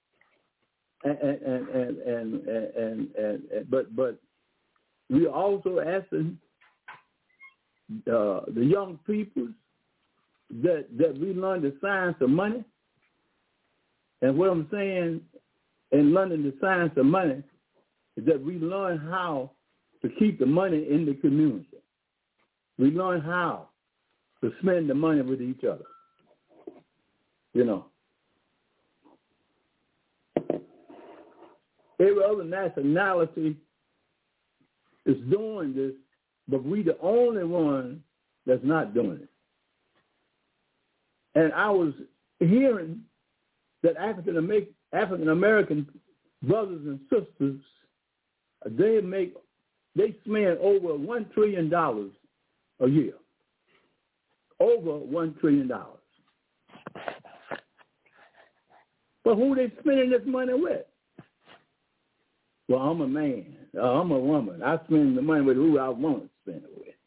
but we are also asking the young people that we learn the science of money. And what I'm saying in learning the science of money is that we learn how to keep the money in the community. We learn how to spend the money with each other. You know. Every other nationality is doing this, but we the only one that's not doing it. And I was hearing that African American brothers and sisters, they spend over $1 trillion a year. Over $1 trillion. But who they spending this money with? Well, I'm a man. I'm a woman. I spend the money with who I want to spend it with.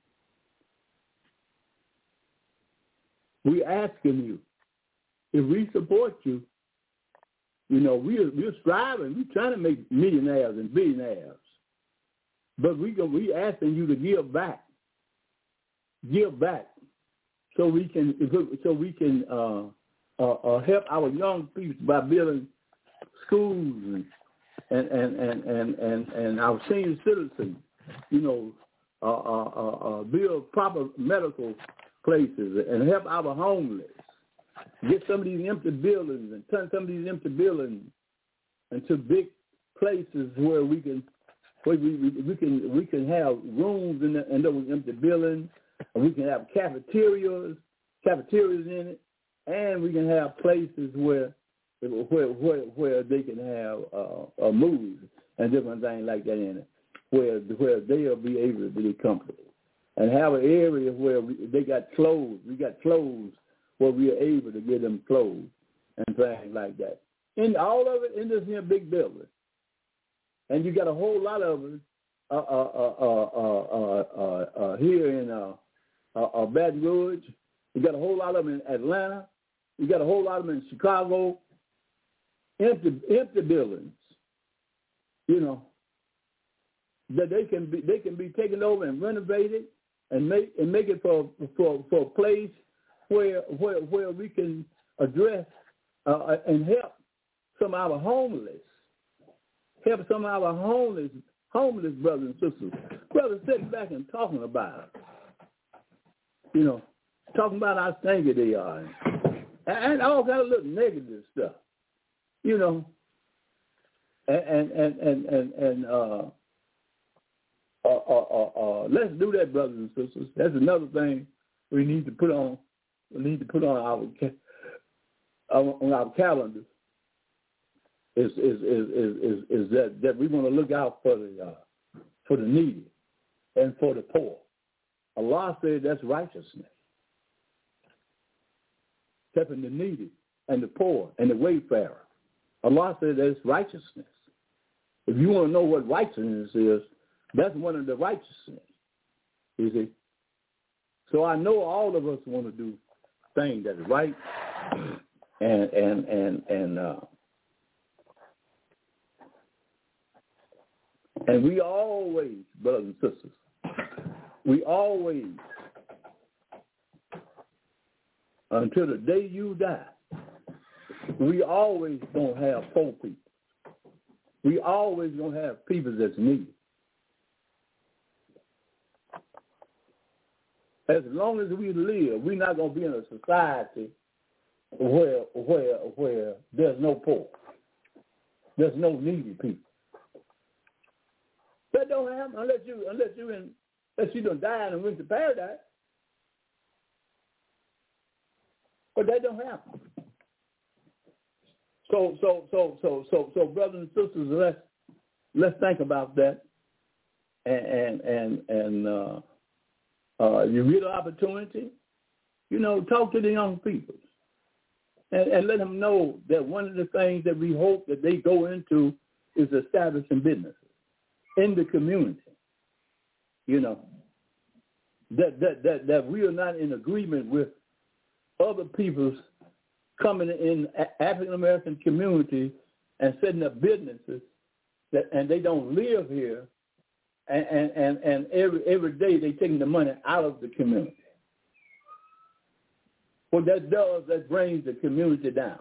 We asking you, if we support you, you know, we're striving. We're trying to make millionaires and billionaires. But we asking you to give back. Give back. So we can help our young people by building schools and our senior citizens, you know, build proper medical places and help our homeless. Get some of these empty buildings and turn some of these empty buildings into big places where we can have rooms in those empty buildings, and we can have cafeterias in it, and we can have places where they can have movies and different things like that in it, where they'll be able to be comfortable, and have an area where they got clothes. We got clothes where we are able to get them clothes and things like that. And all of it in this here big building. And you got a whole lot of it here in Baton Rouge. You got a whole lot of them in Atlanta. You got a whole lot of them in Chicago. Empty buildings, you know, that they can be taken over and renovated and make it for a place where we can address and help some of our homeless. Help some of our homeless brothers and sisters. Brothers sitting back and talking about it. You know, talking about how stingy they are. And all kind of little negative stuff. You know, let's do that, brothers and sisters. That's another thing we need to put on. We need to put on our calendars. Is that we want to look out for the needy and for the poor. Allah said that's righteousness. Helping the needy and the poor and the wayfarer. Allah said that's righteousness. If you want to know what righteousness is, that's one of the righteousness. You see? So I know all of us want to do things that are right and we always, brothers and sisters, we always, until the day you die, we always gonna have poor people. We always gonna have people that's needy. as long as we live, we're not going to be in a society where there's no poor. There's no needy people. That don't happen unless you done died and went to paradise. But that don't happen. So, brothers and sisters, let's think about that, and you get an opportunity, talk to the young people, and let them know that one of the things that we hope that they go into is establishing businesses in the community. That we are not in agreement with other people's coming in African American community and setting up businesses and they don't live here, and every day they taking the money out of the community. What that does, that brings the community down.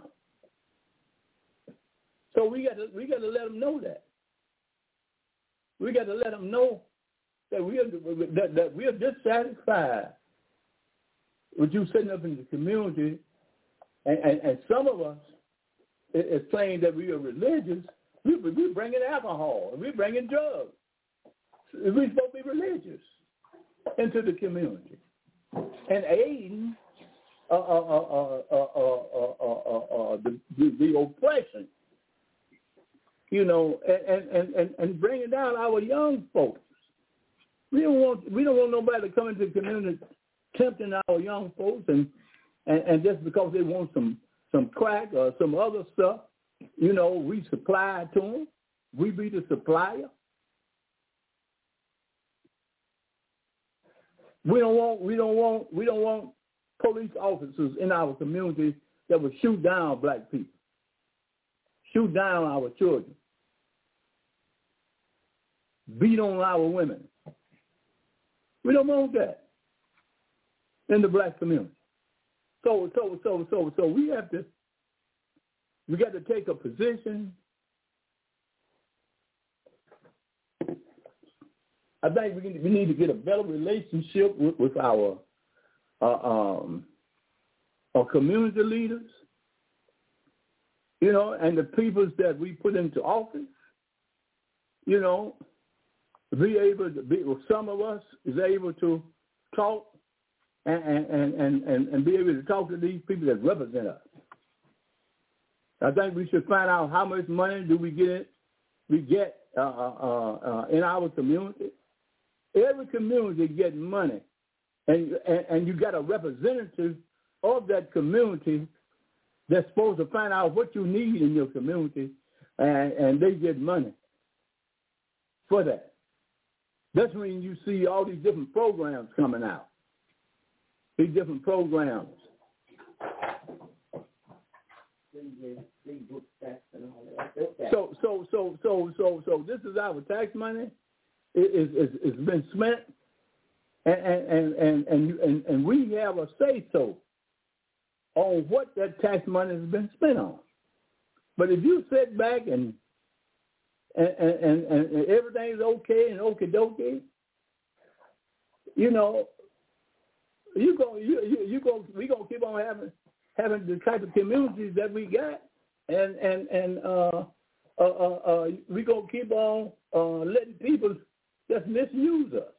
So we got to let them know that. We got to let them know that we are dissatisfied with you setting up in the community. And some of us is claiming that we are religious. We're bringing alcohol. We're bringing drugs. We're supposed to be religious into the community and aiding the oppression, and bringing down our young folks. We don't want nobody to come into the community tempting our young folks and just because they want some crack or some other stuff, we supply it to them. We be the supplier. We don't want police officers in our community that will shoot down black people, shoot down our children, beat on our women. We don't want that in the black community. So we got to take a position. I think we need to get a better relationship with our community leaders, and the peoples that we put into office. Be able to be. Some of us is able to talk and be able to talk to these people that represent us. I think we should find out how much money do we get in our community. Every community gets money, and you got a representative of that community that's supposed to find out what you need in your community, and they get money for that. That's when you see all these different programs coming out. These different programs. So this is our tax money. It's been spent, and we have a say so on what that tax money has been spent on. But if you sit back and everything's okay and okie dokie, we gonna keep on having the type of communities that we got, and we gonna keep on letting people just misuse us,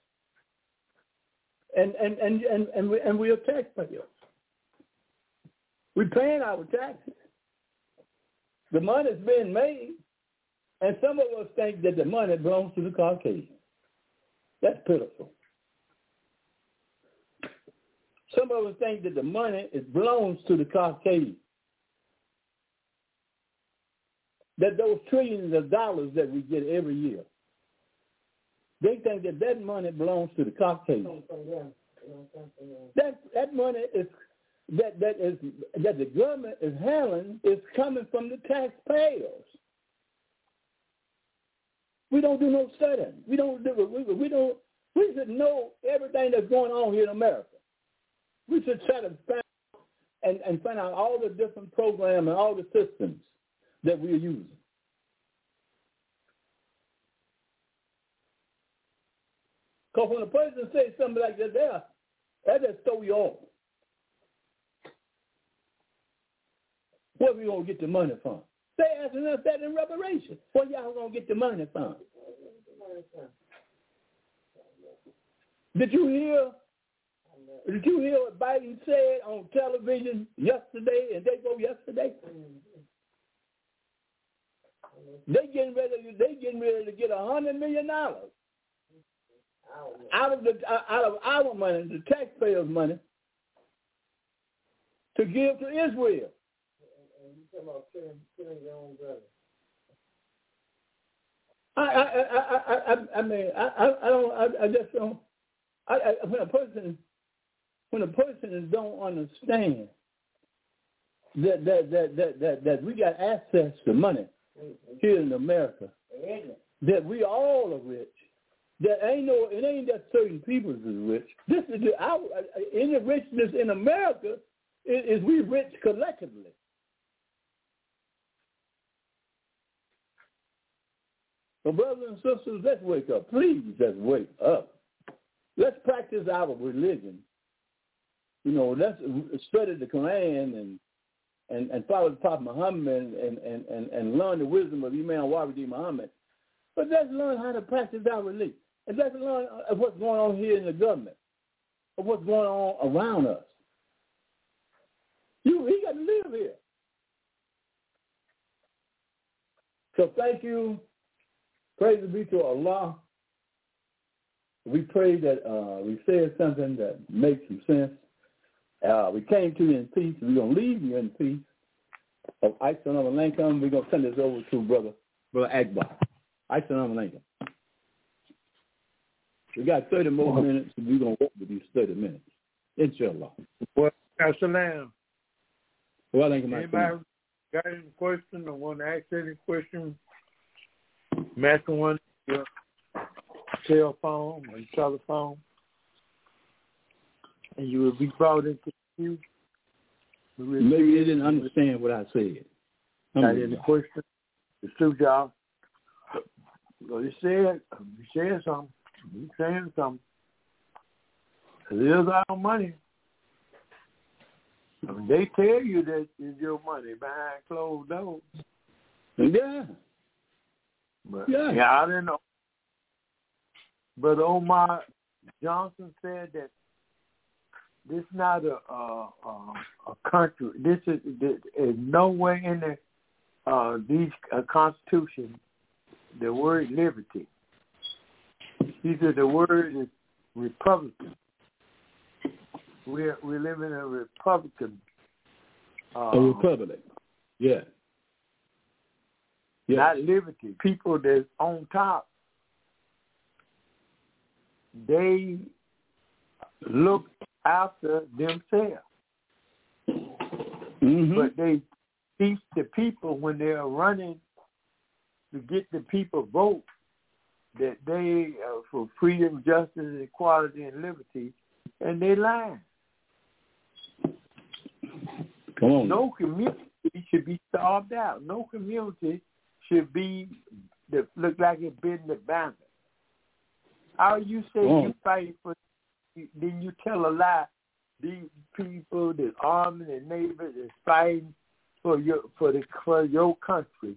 and we're taxpayers. We're paying our taxes. The money's being made, and some of us think that the money belongs to the Caucasians. That's pitiful. Some of us think that the money belongs to the Caucasians. That those trillions of dollars that we get every year, they think that money belongs to the Caucasians. That money is that the government is handling is coming from the taxpayers. We don't do no studying. We should know everything that's going on here in America. We should try to find out all the different programs and all the systems that we're using. Because when a person says something like that, That just throw you off. Where we going to get the money from? They asking us that in Revelation. Where y'all going to get the money from? Did you hear what Biden said on television yesterday and day before yesterday? They getting ready to get $100 million out of our money, the taxpayers' money, to give to Israel. And you talking about killing your own brother. When a person don't understand that we got access to money here in America, that we all are rich, that it ain't that certain people is rich. This is any richness in America is we rich collectively. So brothers and sisters, let's wake up. Please just wake up. Let's practice our religion. Let's study the Quran and follow the Prophet Muhammad and learn the wisdom of Imam Wahidi Muhammad. But let's learn how to practice our religion. And let's learn of what's going on here in the government, of what's going on around us. He got to live here. So thank you. Praise be to Allah. We pray that we said something that makes some sense. We came to you in peace. We're going to leave you in peace. Assalamu alaikum. We're going to send this over to Brother Akbar. Assalamu alaikum. We got 30 more minutes, and we're going to work with these 30 minutes. Inshallah. Well, Assalam. Well, thank you, anybody got any question or want to ask any question? Master one, your cell phone or your telephone, and you will be brought into the queue. Maybe they didn't understand what I said. Got any question? The two y'all. So you said something. You saying something. It is our money. I mean, they tell you that it's your money behind closed doors. Yeah. But, yeah, I didn't know. But Omar Johnson said that this is not a country. This is nowhere in the Constitution the word liberty. He said the word is Republican. We live in a Republican. A republic. Yeah. Not liberty. People that's on top, they look after themselves. Mm-hmm. But they teach the people when they're running to get the people vote that they are for freedom, justice, equality, and liberty, and they lie. Come on. No community should be starved out. No community should be look like it's been abandoned. How you say you fight for, then you tell a lie. These people, the army, the neighbors is fighting for your country.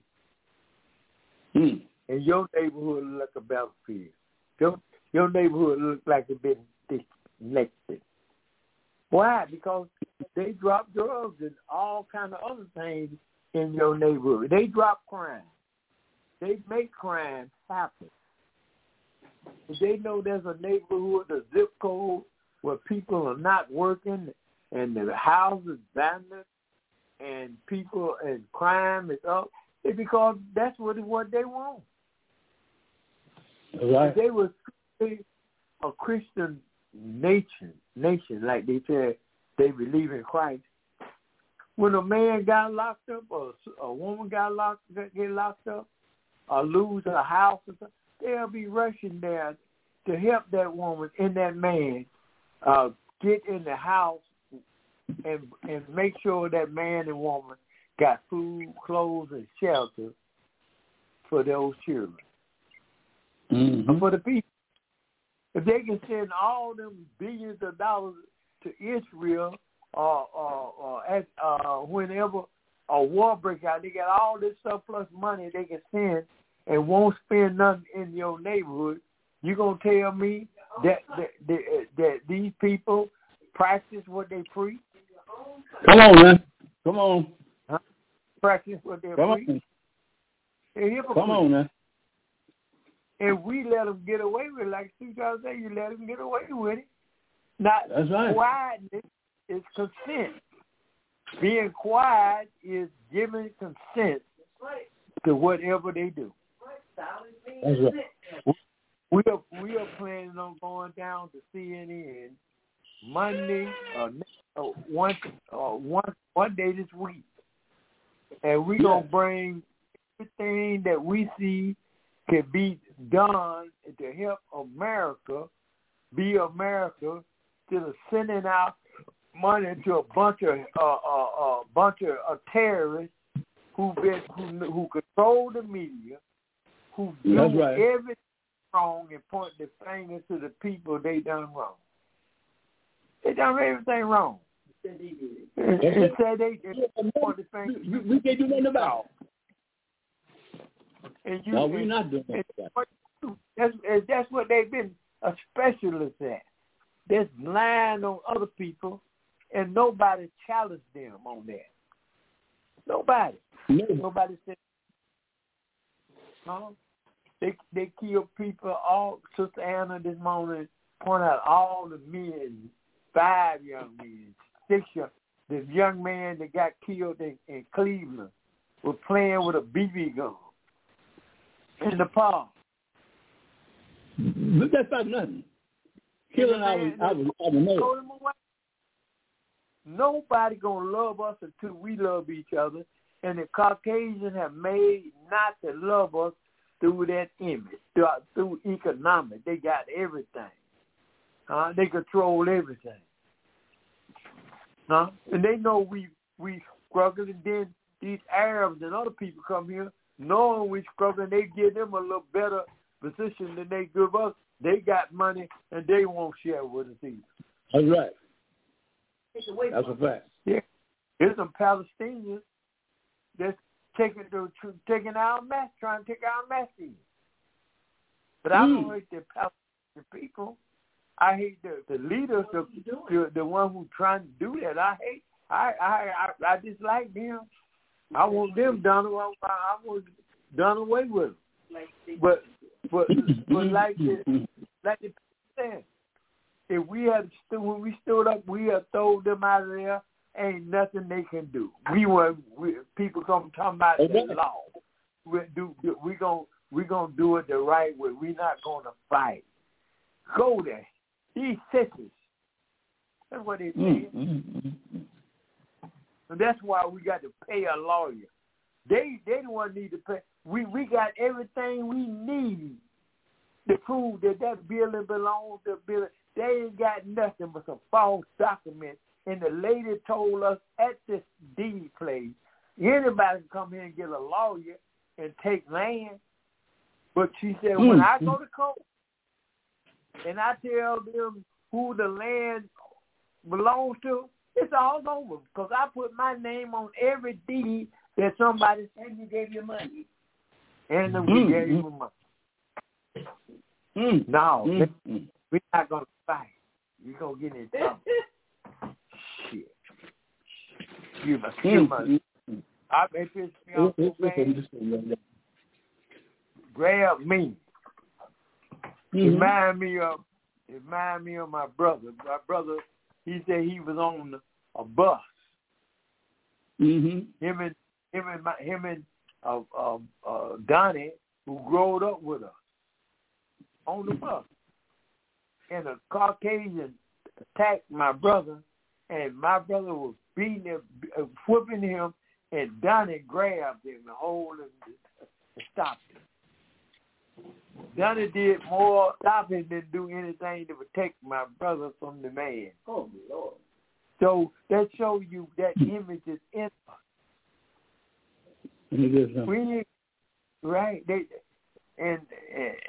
And your neighborhood look like a battlefield. Your neighborhood look like it's been disconnected. Why? Because they drop drugs and all kind of other things in your neighborhood. They drop crime. They make crime happen. If they know there's a neighborhood, a zip code where people are not working and the houses abandoned and people and crime is up, it's because that's what they want. Right. If they were a Christian nation, like they said they believe in Christ, when a man got locked up or a woman get locked up or lose a house or something, they'll be rushing there to help that woman and that man get in the house and make sure that man and woman got food, clothes, and shelter for those children. Mm-hmm. For the people. If they can send all them billions of dollars to Israel whenever a war breaks out. They got all this surplus money they can send and won't spend nothing in your neighborhood. You gonna tell me that these people practice what they preach? Come on, man. Come on. Huh? Practice what they preach? They're hypocrites. Come on, man. And we let them get away with it. Like Steve Jobs said, you let them get away with it. Not That's right. quietness is consent. Being quiet is giving consent to whatever they do. That's right. We are planning on going down to CNN Monday, one day this week, and we're gonna bring everything that we see can be done to help America be America, instead of sending out money to a bunch of terrorists who control the media, who do everything wrong and point the finger to the people they done wrong. They done everything wrong. And said they point the finger. We can't do nothing about it. No, we're not doing that. That's what they've been a specialist at. They're lying on other people, and nobody challenged them on that. Nobody. Nobody said, no. They kill people. All Sister Anna this morning point out all the men, 5 young men, 6 young. The young man that got killed in Cleveland was playing with a BB gun in the park. But that's not nothing. Killing I would know. Nobody gonna love us until we love each other, and the Caucasians have made not to love us through that image, through economics. They got everything. They control everything. And they know we struggle, and then these Arabs and other people come here knowing we struggle, and they give them a little better position than they give us. They got money, and they won't share with us either. That's right. That's a fact. Yeah. There's some Palestinians that's taking our mess, trying to take our message. But I don't hate the Palestinian people. I hate the leaders, the one who trying to do that. I dislike them. I want them done. I want done away with them. But like the said, if we had when we stood up, we had thrown them out of there. Ain't nothing they can do. People come talking about the law. We gonna do it the right way. We're not gonna fight. Go there. These sisters. That's what they said. And that's why we got to pay a lawyer. They the one need to pay. We got everything we need to prove that building belongs to the building. They ain't got nothing but some false documents. And the lady told us at this deed place, anybody can come here and get a lawyer and take land. But she said, when I go to court and I tell them who the land belongs to, it's all over. Because I put my name on every deed that somebody said you gave you money. And then we gave you money. No, we're not going to fight. We're going to get in trouble. Shit. You must. I bet this grab me. Remind me of my brother. My brother, he said he was on a bus. Him and Donnie, who growed up with us, on the bus, and a Caucasian attacked my brother, and my brother was beating him, whipping him, and Donnie grabbed him and hold him and stopped him. Donnie did more stopping than do anything to protect my brother from the man. Oh, Lord. So that shows you that image is in us. We, right?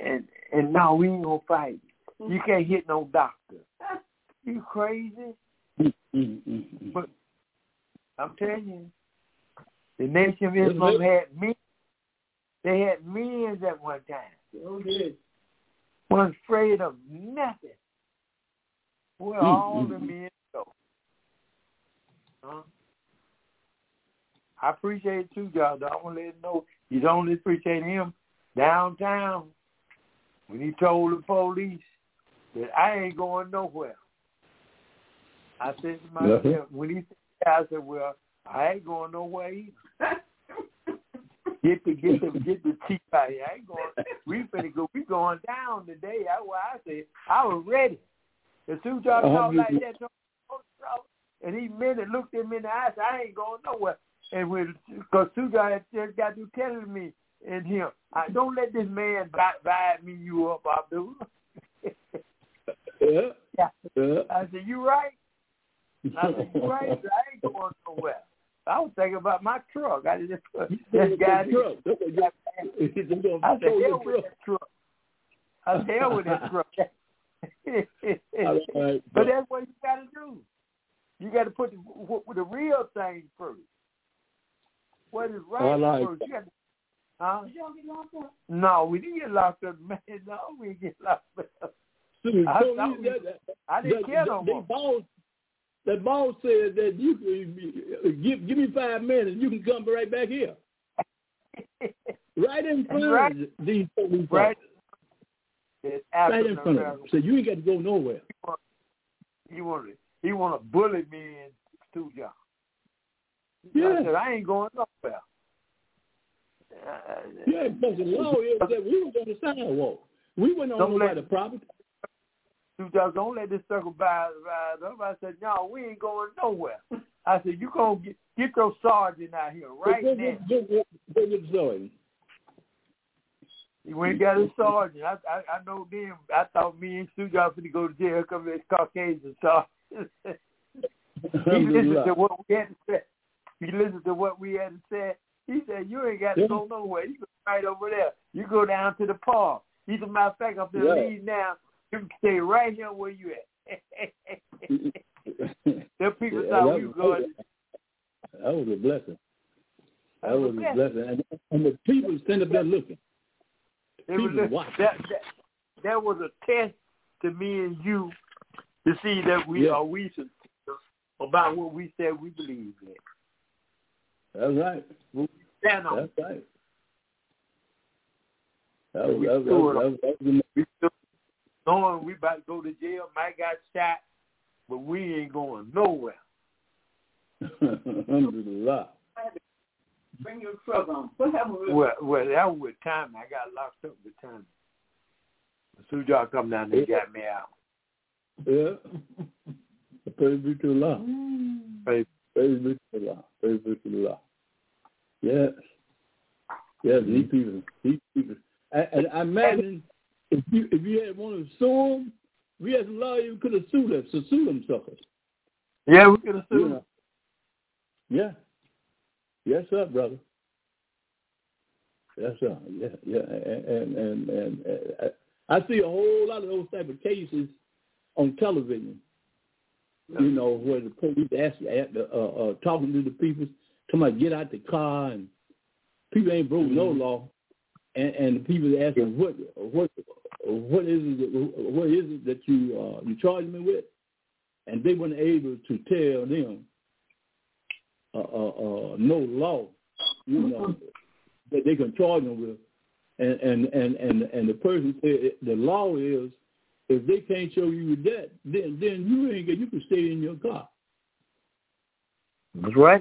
And no, we ain't gonna fight. You can't hit no doctor. You crazy? But I'm telling you, the Nation of Islam had men. They had millions at one time. Oh, did. Wasn't afraid of nothing. Where all the men go. Huh? I appreciate it too, y'all. I want to let you know you don't only appreciate him downtown when he told the police that I ain't going nowhere. I said to myself, when he said that, I said, well, I ain't going nowhere either. Get the teeth out here. I ain't going. We finna go. We going down today. I said I was ready. As soon as y'all talk like that, and he meant it, looked him in the eyes. I ain't going nowhere. And because Sugar had just got to telling me and him, don't let this man vibe me you up, Abdul. Yeah. I said, you right. I said, you right. I ain't going nowhere. I was thinking about my truck. I just put this guy. I said, hell with that truck. I said, hell with that truck. But that's what you got to do. You got to put the real thing first. What is right first? You got to, huh? Did y'all get locked up? No, we didn't get locked up, man. No, we didn't get locked up. I didn't care no more. That boss said that you give me 5 minutes, you can come right back here. Right in front of these police. Right in front of them. So you ain't got to go nowhere. He want to bully me in two jobs. Yeah. I said, I ain't going nowhere. Yeah, because the law is that we was on the sidewalk. We went on nobody's property. You just don't let this circle by up. I said, no, we ain't going nowhere. I said, you going to get your sergeant out here right now. Go get the sergeant. He went and got his sergeant. I know them. I thought me and Sue y'all finna go to jail because this Caucasian sergeant. He listened to what we had to say. He said, you ain't got to go nowhere. You go right over there. You go down to the park. He said, matter of fact, I'm going to leave now. You can stay right here where you at. The people thought we were going. That was a blessing. That was a blessing. And the people stand up there looking. People watching. That was a test to me and you to see that we are sincere about what we said we believe in. That's right. Stand on. That's right. That was knowing we about to go to jail, Mike got shot, but we ain't going nowhere. Alhamdulillah. Bring your truck on. What happened with well, that was with time. I got locked up with time. As soon as y'all come down there, got me out. Yeah. Praise be to Allah. Praise be to Allah. Praise be to Allah. Yes. Yes, these people. And I imagine if you had wanted to sue them, we had some lawyers who could have sued us, to sue them suckers. Yeah, we could have sued them. Yeah. Yes, sir, brother. Yes, sir. Yeah. And I see a whole lot of those type of cases on television. You know, where the police talking to the people, talking about get out the car, and people ain't broke no law, and the people asking what is it that you charged me with, and they weren't able to tell them no law, you know, that they can charge them with, and the person said the law is if they can't show you that, then you can stay in your car. That's right.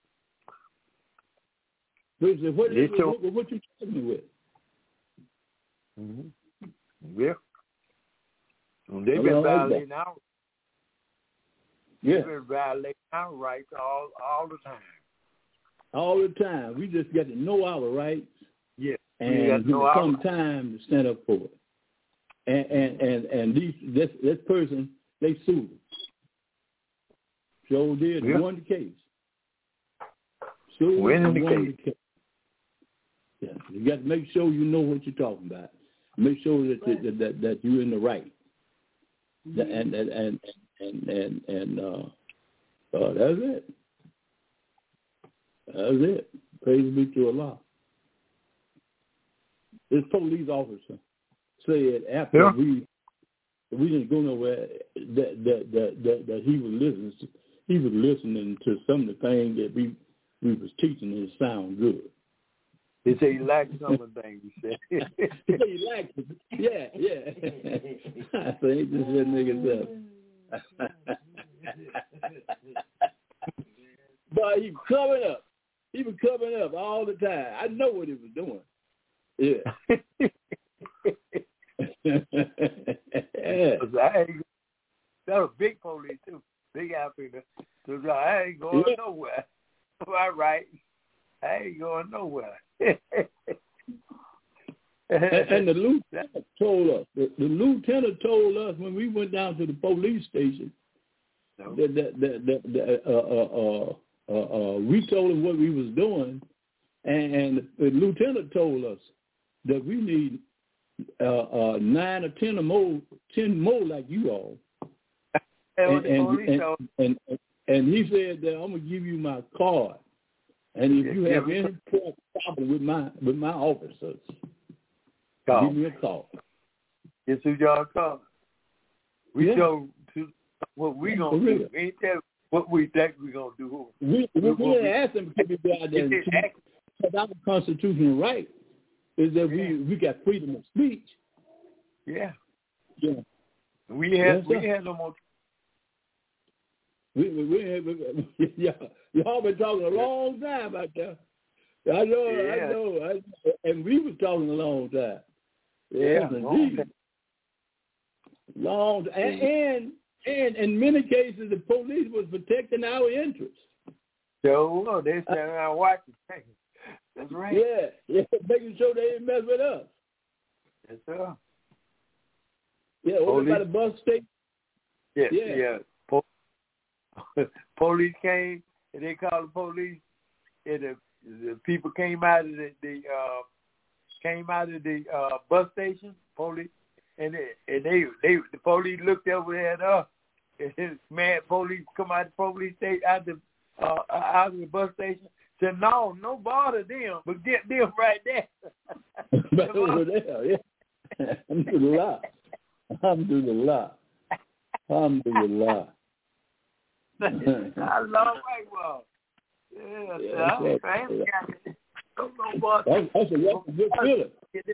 They said, what you charging me with? Mm-hmm. Yeah. And they've been violating our. They've been violating our rights all the time. All the time. We just got to know our rights. Yeah. And come time to stand up for it. And this person, they sued him. So did won the case. Win the case. Yeah, you got to make sure you know what you're talking about. Make sure that you're in the right. And That's it. That's it. Praise be to Allah. This police officer said after we didn't go nowhere that he was listening to some of the things that we was teaching and it sound good. They say he liked some of the things he said. He said he liked it. Yeah. So he just said niggas up. But he was covering up. He was covering up all the time. I know what he was doing. Yeah. That was big police too. Big outfit. So I ain't going nowhere. All right. I ain't going nowhere. and the lieutenant told us. The lieutenant told us when we went down to the police station we told him what we was doing, and the lieutenant told us that we need 9 or 10 more like you all. And he said that I'm gonna give you my card, and if you have any problem with my officers, give me a call. Yes, who y'all call? We show what we gonna do. Ain't that what we think we gonna do? We didn't ask them to be out there. Because our constitutional right is that we got freedom of speech. Yeah. We had no more. Y'all been talking a long time out there. I know. And we was talking a long time. Yes, indeed. Long time. And in many cases, the police was protecting our interests. So they said, "I watch it." That's right. Yeah, making sure they didn't mess with us. Yes, sir. Yeah, over by the bus station. Yeah. Police came, and they called the police, and the people came out of the bus station. Police, and the police looked over at us, and his mad police come out the police station out of the bus station. Said, no bother them, but get them right there. Right over there, yeah. Alhamdulillah. I love white wall. Yeah, that's a good feeling.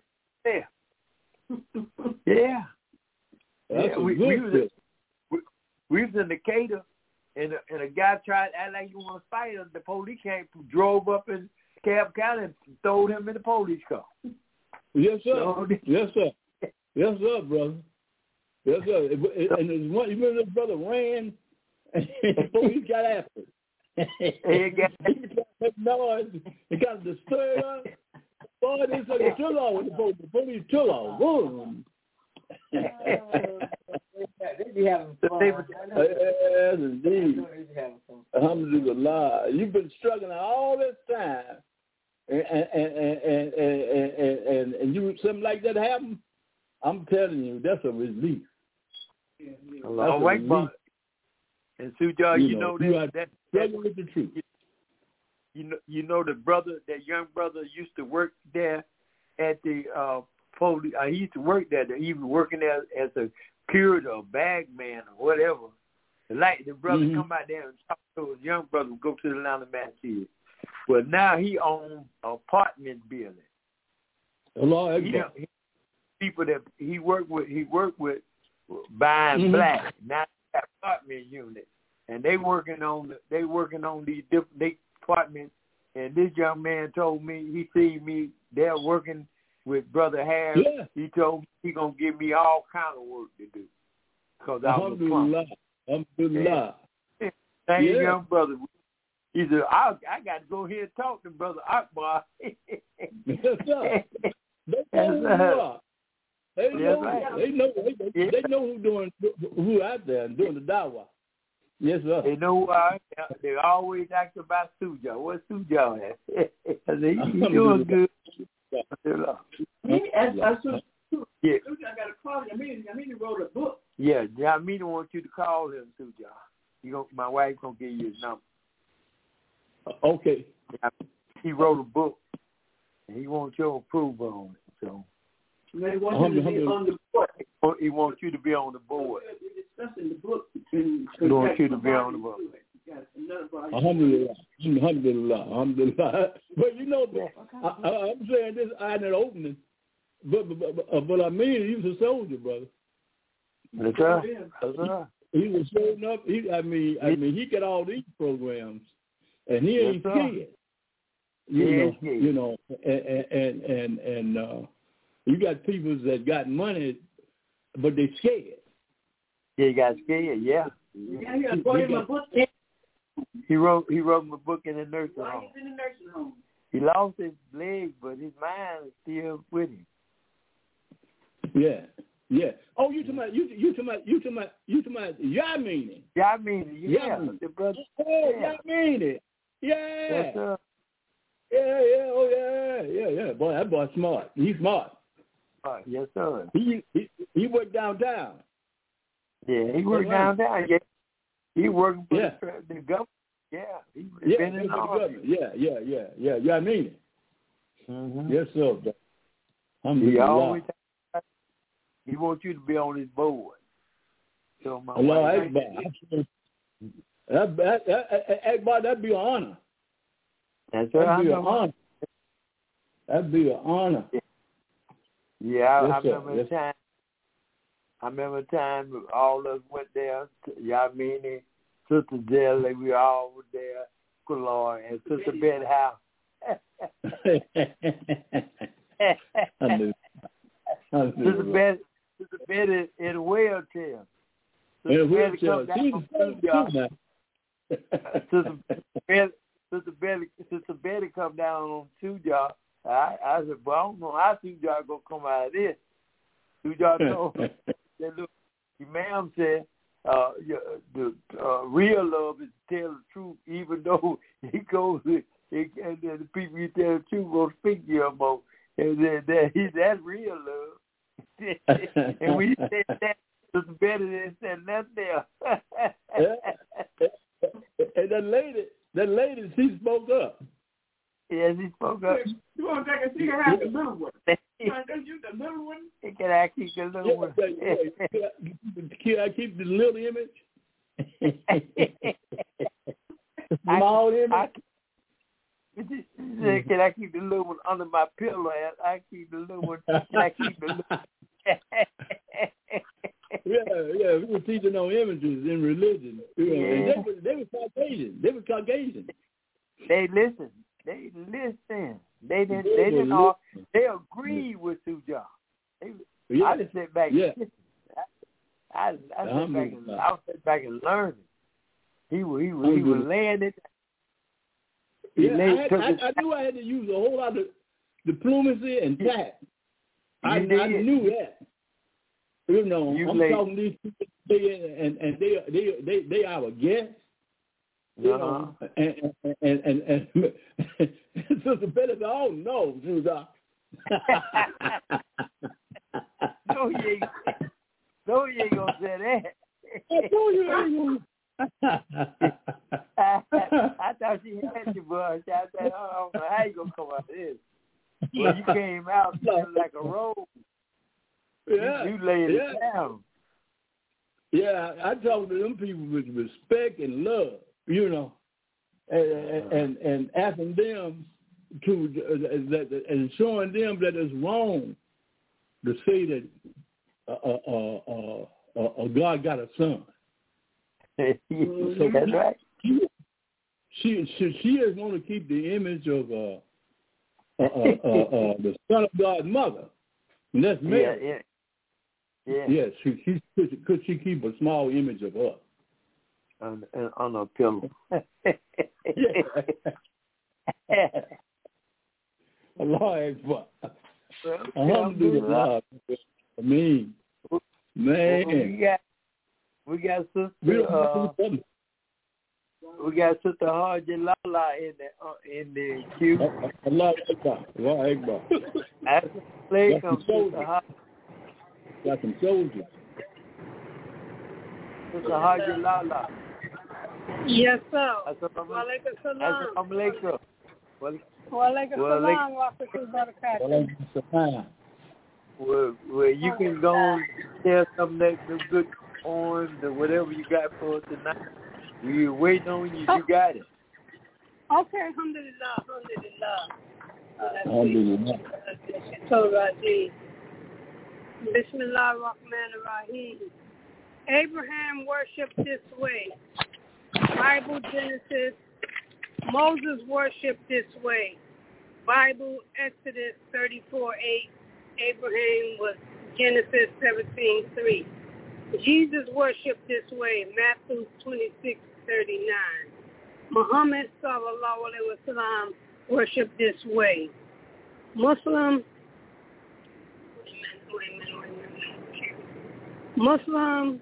Yeah. We was in Decatur, and a guy tried to act like he want to fight us. The police drove up in Cab County and threw him in the police car. Yes, sir. Yes, sir, brother. Yes, sir. And there's one. You remember this brother ran, and the police got after him. He made noise. He got disturbed. Boy, they said they took off with the police took off. Boom. They be having fun. Yes, indeed. Alhamdulillah. You've been struggling all this time, and you something like that happen. I'm telling you, that's a relief. All right, but and Sujah, you know that struggling with the truth. You know that young brother used to work there at the police. He used to work there. He was working there as a curator or bag man or whatever. Like the brother come out there and talk to his young brother, go to the laundromat. Well, now he owns an apartment building. Allah, people that he worked with buying black, not apartment units, and they working on these different apartments. And this young man told me he seen me there working with Brother Harris. Yeah. He told me he gonna give me all kind of work to do because I was a plumber. Alhamdulillah. Same young brother. He said, I got to go here and talk to Brother Akbar. Yes, sir. They know who out there and doing the dawah. Yes, sir. They know who I am. They always ask about Sujah. What's Sujah at? I said, he's doing good. I got to call him. I mean, he wrote a book. Yeah, I wants you to call him, Sujah. My wife gonna give you his number. Okay. He wrote a book, and he wants your approval on it. So. They want you to be on the board. He wants you to be on the board. We're discussing the book. He wants you to be on the board. Alhamdulillah. But you know, I'm saying this in an opening, but I mean, he was a soldier, brother. That's right. He was showing up. I mean, he got all these programs, and he ain't scared. You know, and you got people that got money, but they scared. They got scared. Yeah. He wrote my book in the nursing home. He's in the nursing home. He lost his leg, but his mind is still with him. Yeah. Oh, you talking about Yamini? Yamini, yeah. The brother. Oh, Yamini. Yeah. Yes, sir. Yeah. Oh, yeah. Boy, that boy's smart. He's smart. Yes, sir. He worked downtown. Yeah, he worked downtown. Yeah. He working for the government. Yeah. He's been in the government. Yeah. Yamini. Mm-hmm. Yes, sir. He wants you to be on his board. So Allah Akbar. That'd be an honor. That's right. That'd be an honor. That'd be an honor. Yeah, I remember a time all of us went there. Yamini, Sister Jelly, we all were there. Good Lord, and Sister Betty House. Sister Betty in a wheelchair. Sister Betty come down on Tujar. I said, well, I don't know how Tujar gonna come out of this. Tujar told me that look, the ma'am said the real love is to tell the truth, even though he goes and the people you tell the truth gonna speak to you more. And then that's real love. And we said that was better than said nothing there. And that lady, she spoke up. Yeah, she spoke up. You want to take a cigarette out the little one? You want to use the little one? Can I keep the little one? Can I keep the little image? Small image? Can I keep the little one under my pillow? I keep the little one. Can I keep the little one? Yeah. We were teaching on images in religion. They were Caucasian. They listened. They didn't all. They agreed with Tujar. I just sat back. Yeah. I sat back and learned. He was laying it. I knew I had to use a whole lot of diplomacy and tact. I knew that. I'm talking to these people, and they our guests. You know, and Sister Betty said, "Oh no, Tujar." No, you ain't gonna say that. No, you ain't gonna. I thought she had you, boy. I said, I don't know how you gonna come out of this. Well, you came out like a robe. Yeah, you laid it down. Yeah, I talk to them people with respect and love, you know, and asking them to and showing them that it's wrong to say that God got a son. So that's right. She is going to keep the image of the Son of God's mother, and that's Mary. Yeah. Yes, could she keep a small image of her on a pillow? Allah Akbar. Alhamdulillah. I mean, man. We got Sister Haji Lala in the queue. Allah Akbar. Allah Akbar. After the play comes Sister Haji. Got some soldiers. Sister Haji Lala. Yes, sir. Walaikum salam. Walaikum salam. Well, you can go and tell some of the good poems or whatever you got for us tonight. We're waiting on you. You got it. Okay, alhamdulillah. Bismillah ar-Rahman ar-Rahim. Abraham worshipped this way. Bible Genesis. Moses worshipped this way. Bible Exodus 34:8. Abraham was Genesis 17:3. Jesus worshipped this way. Matthew 26:39. Muhammad sallallahu alaihi wasallam worshipped this way. Muslim. Muslim.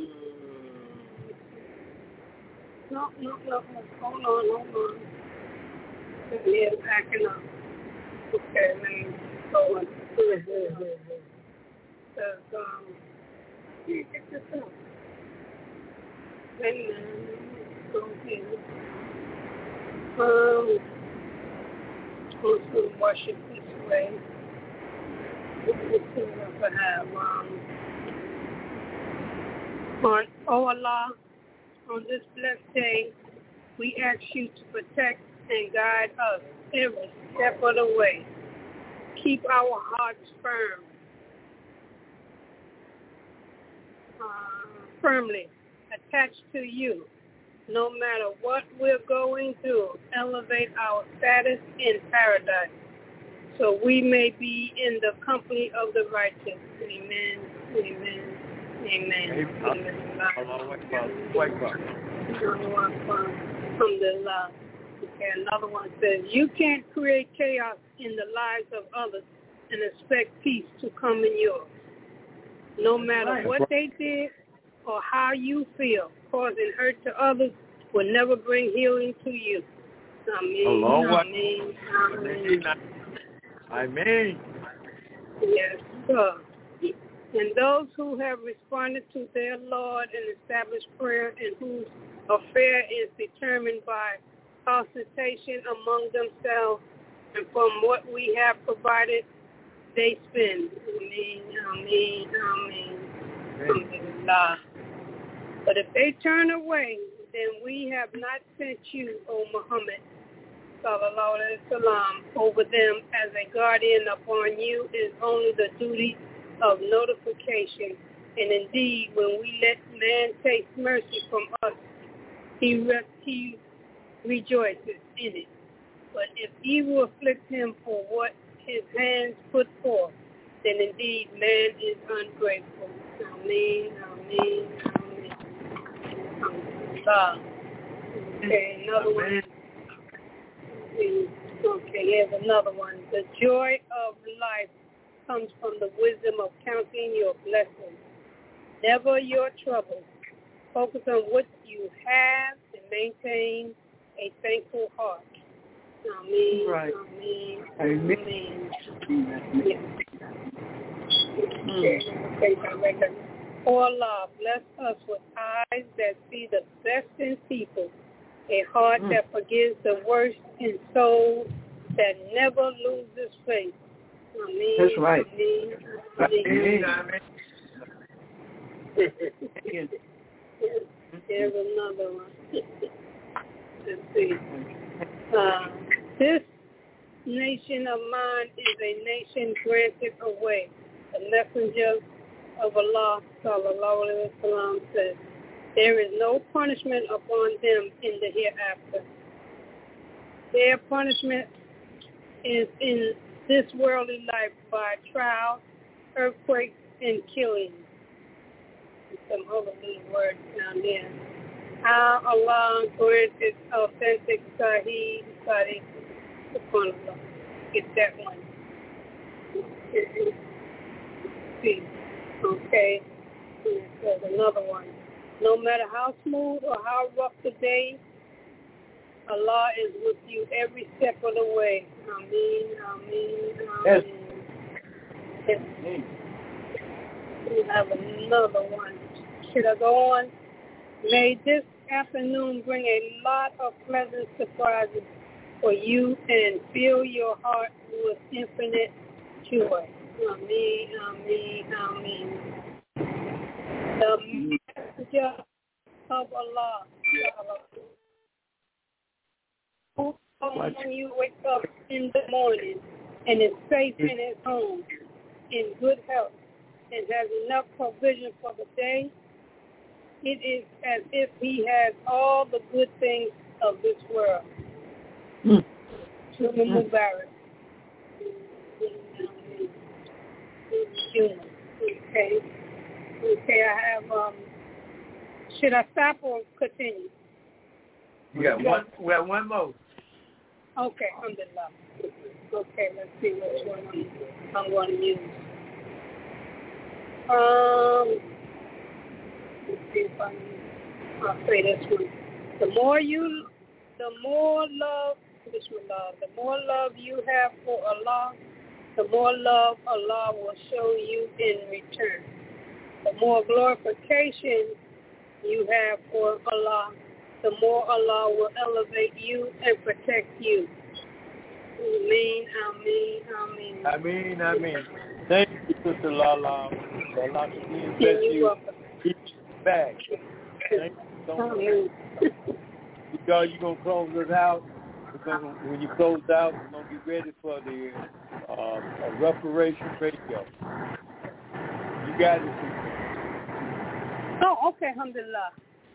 No. Hold on. Yeah, backing up. Okay, let me go on. Get this up. Wait a minute. Go here. Muslim worship this way. Let's see what I have. Oh Allah, on this blessed day, we ask you to protect and guide us every step of the way. Keep our hearts firmly attached to you. No matter what we're going through, elevate our status in paradise so we may be in the company of the righteous. Amen. Alhamdulillah. Okay, another one says, you can't create chaos in the lives of others and expect peace to come in yours. No matter what they did or how you feel, causing hurt to others will never bring healing to you. Amen. Yes, sir. And those who have responded to their Lord and established prayer and whose affair is determined by consultation among themselves and from what we have provided, they spend. Amen. Alhamdulillah. But if they turn away, then we have not sent you, O Muhammad, sallallahu alaihi wasallam, over them as a guardian. Upon you is only the duty of notification. And indeed, when we let man take mercy from us, he rejoices in it. But if evil afflicts him for what his hands put forth, then indeed man is ungrateful. Amen. Okay, another one. Okay, here's another one. The joy of life comes from the wisdom of counting your blessings. Never your troubles. Focus on what you have and maintain a thankful heart. Amen. Right. Amen. Okay. Oh Allah, bless us with eyes that see the best in people, a heart that forgives the worst, and soul that never loses faith. Amen. That's right. Amen. Here's another one. Let's see. This nation of mine is a nation granted away. The messenger of Allah, sallallahu alaihi wasallam, says, there is no punishment upon them in the hereafter. Their punishment is in this worldly life by trial, earthquakes, and killings. Some other little words down there. How Allah granted authentic Sahih. Get that one. See. Okay. There's another one. No matter how smooth or how rough the day, Allah is with you every step of the way. Ameen. Yes. We have another one. Should I go on? May this afternoon bring a lot of pleasant surprises for you and fill your heart with infinite joy. Amen, amen, amen. The messenger of Allah. When you wake up in the morning and is safe in his home, in good health, and has enough provision for the day, it is as if he has all the good things of this world. To Mubarak. Okay, I have, should I stop or continue? We have one more. Okay, alhamdulillah. Okay, let's see which one I'm going to use. Let's see if I'll say this one. The more love you have for Allah, the more love Allah will show you in return. The more glorification you have for Allah, the more Allah will elevate you and protect you. Ameen, ameen, ameen. Ameen, ameen. Thank you, Sister Lala. Allah bless you. Keep back. Thank you so much. Y'all, you're going to close us out. Because when you close out, we're going to be ready for the reparation radio. You got it. Oh, okay, alhamdulillah.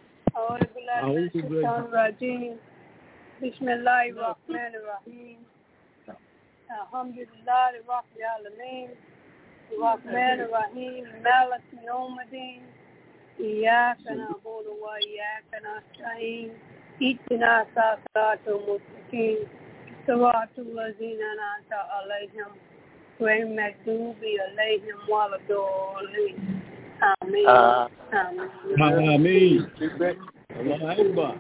Bismillahirrahmanirrahim. Alhamdulillah, Rabbil Alameen. Rahmanirrahim. Malik Yawmiddin. Iyyaka na'budu wa iyyaka nasta'in. Ihdina siratal mustaqim. Siratal ladzina an'amta alayhim. Ghayril maghdubi alayhim waladdallin. Ameen. Ameen. Allah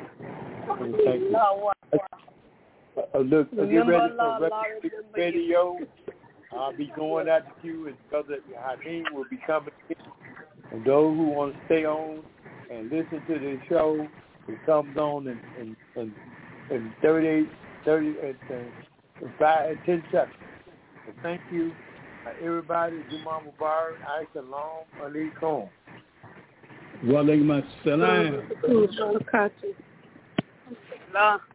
Akbar. Look, get ready for radio. I'll be going out to you, and Brother Hakeem will be coming in. And those who want to stay on and listen to the show, it comes on in 10 seconds. So thank you, everybody. Juma Mubarak, Assalamu alaikum. Wa alaikum assalam.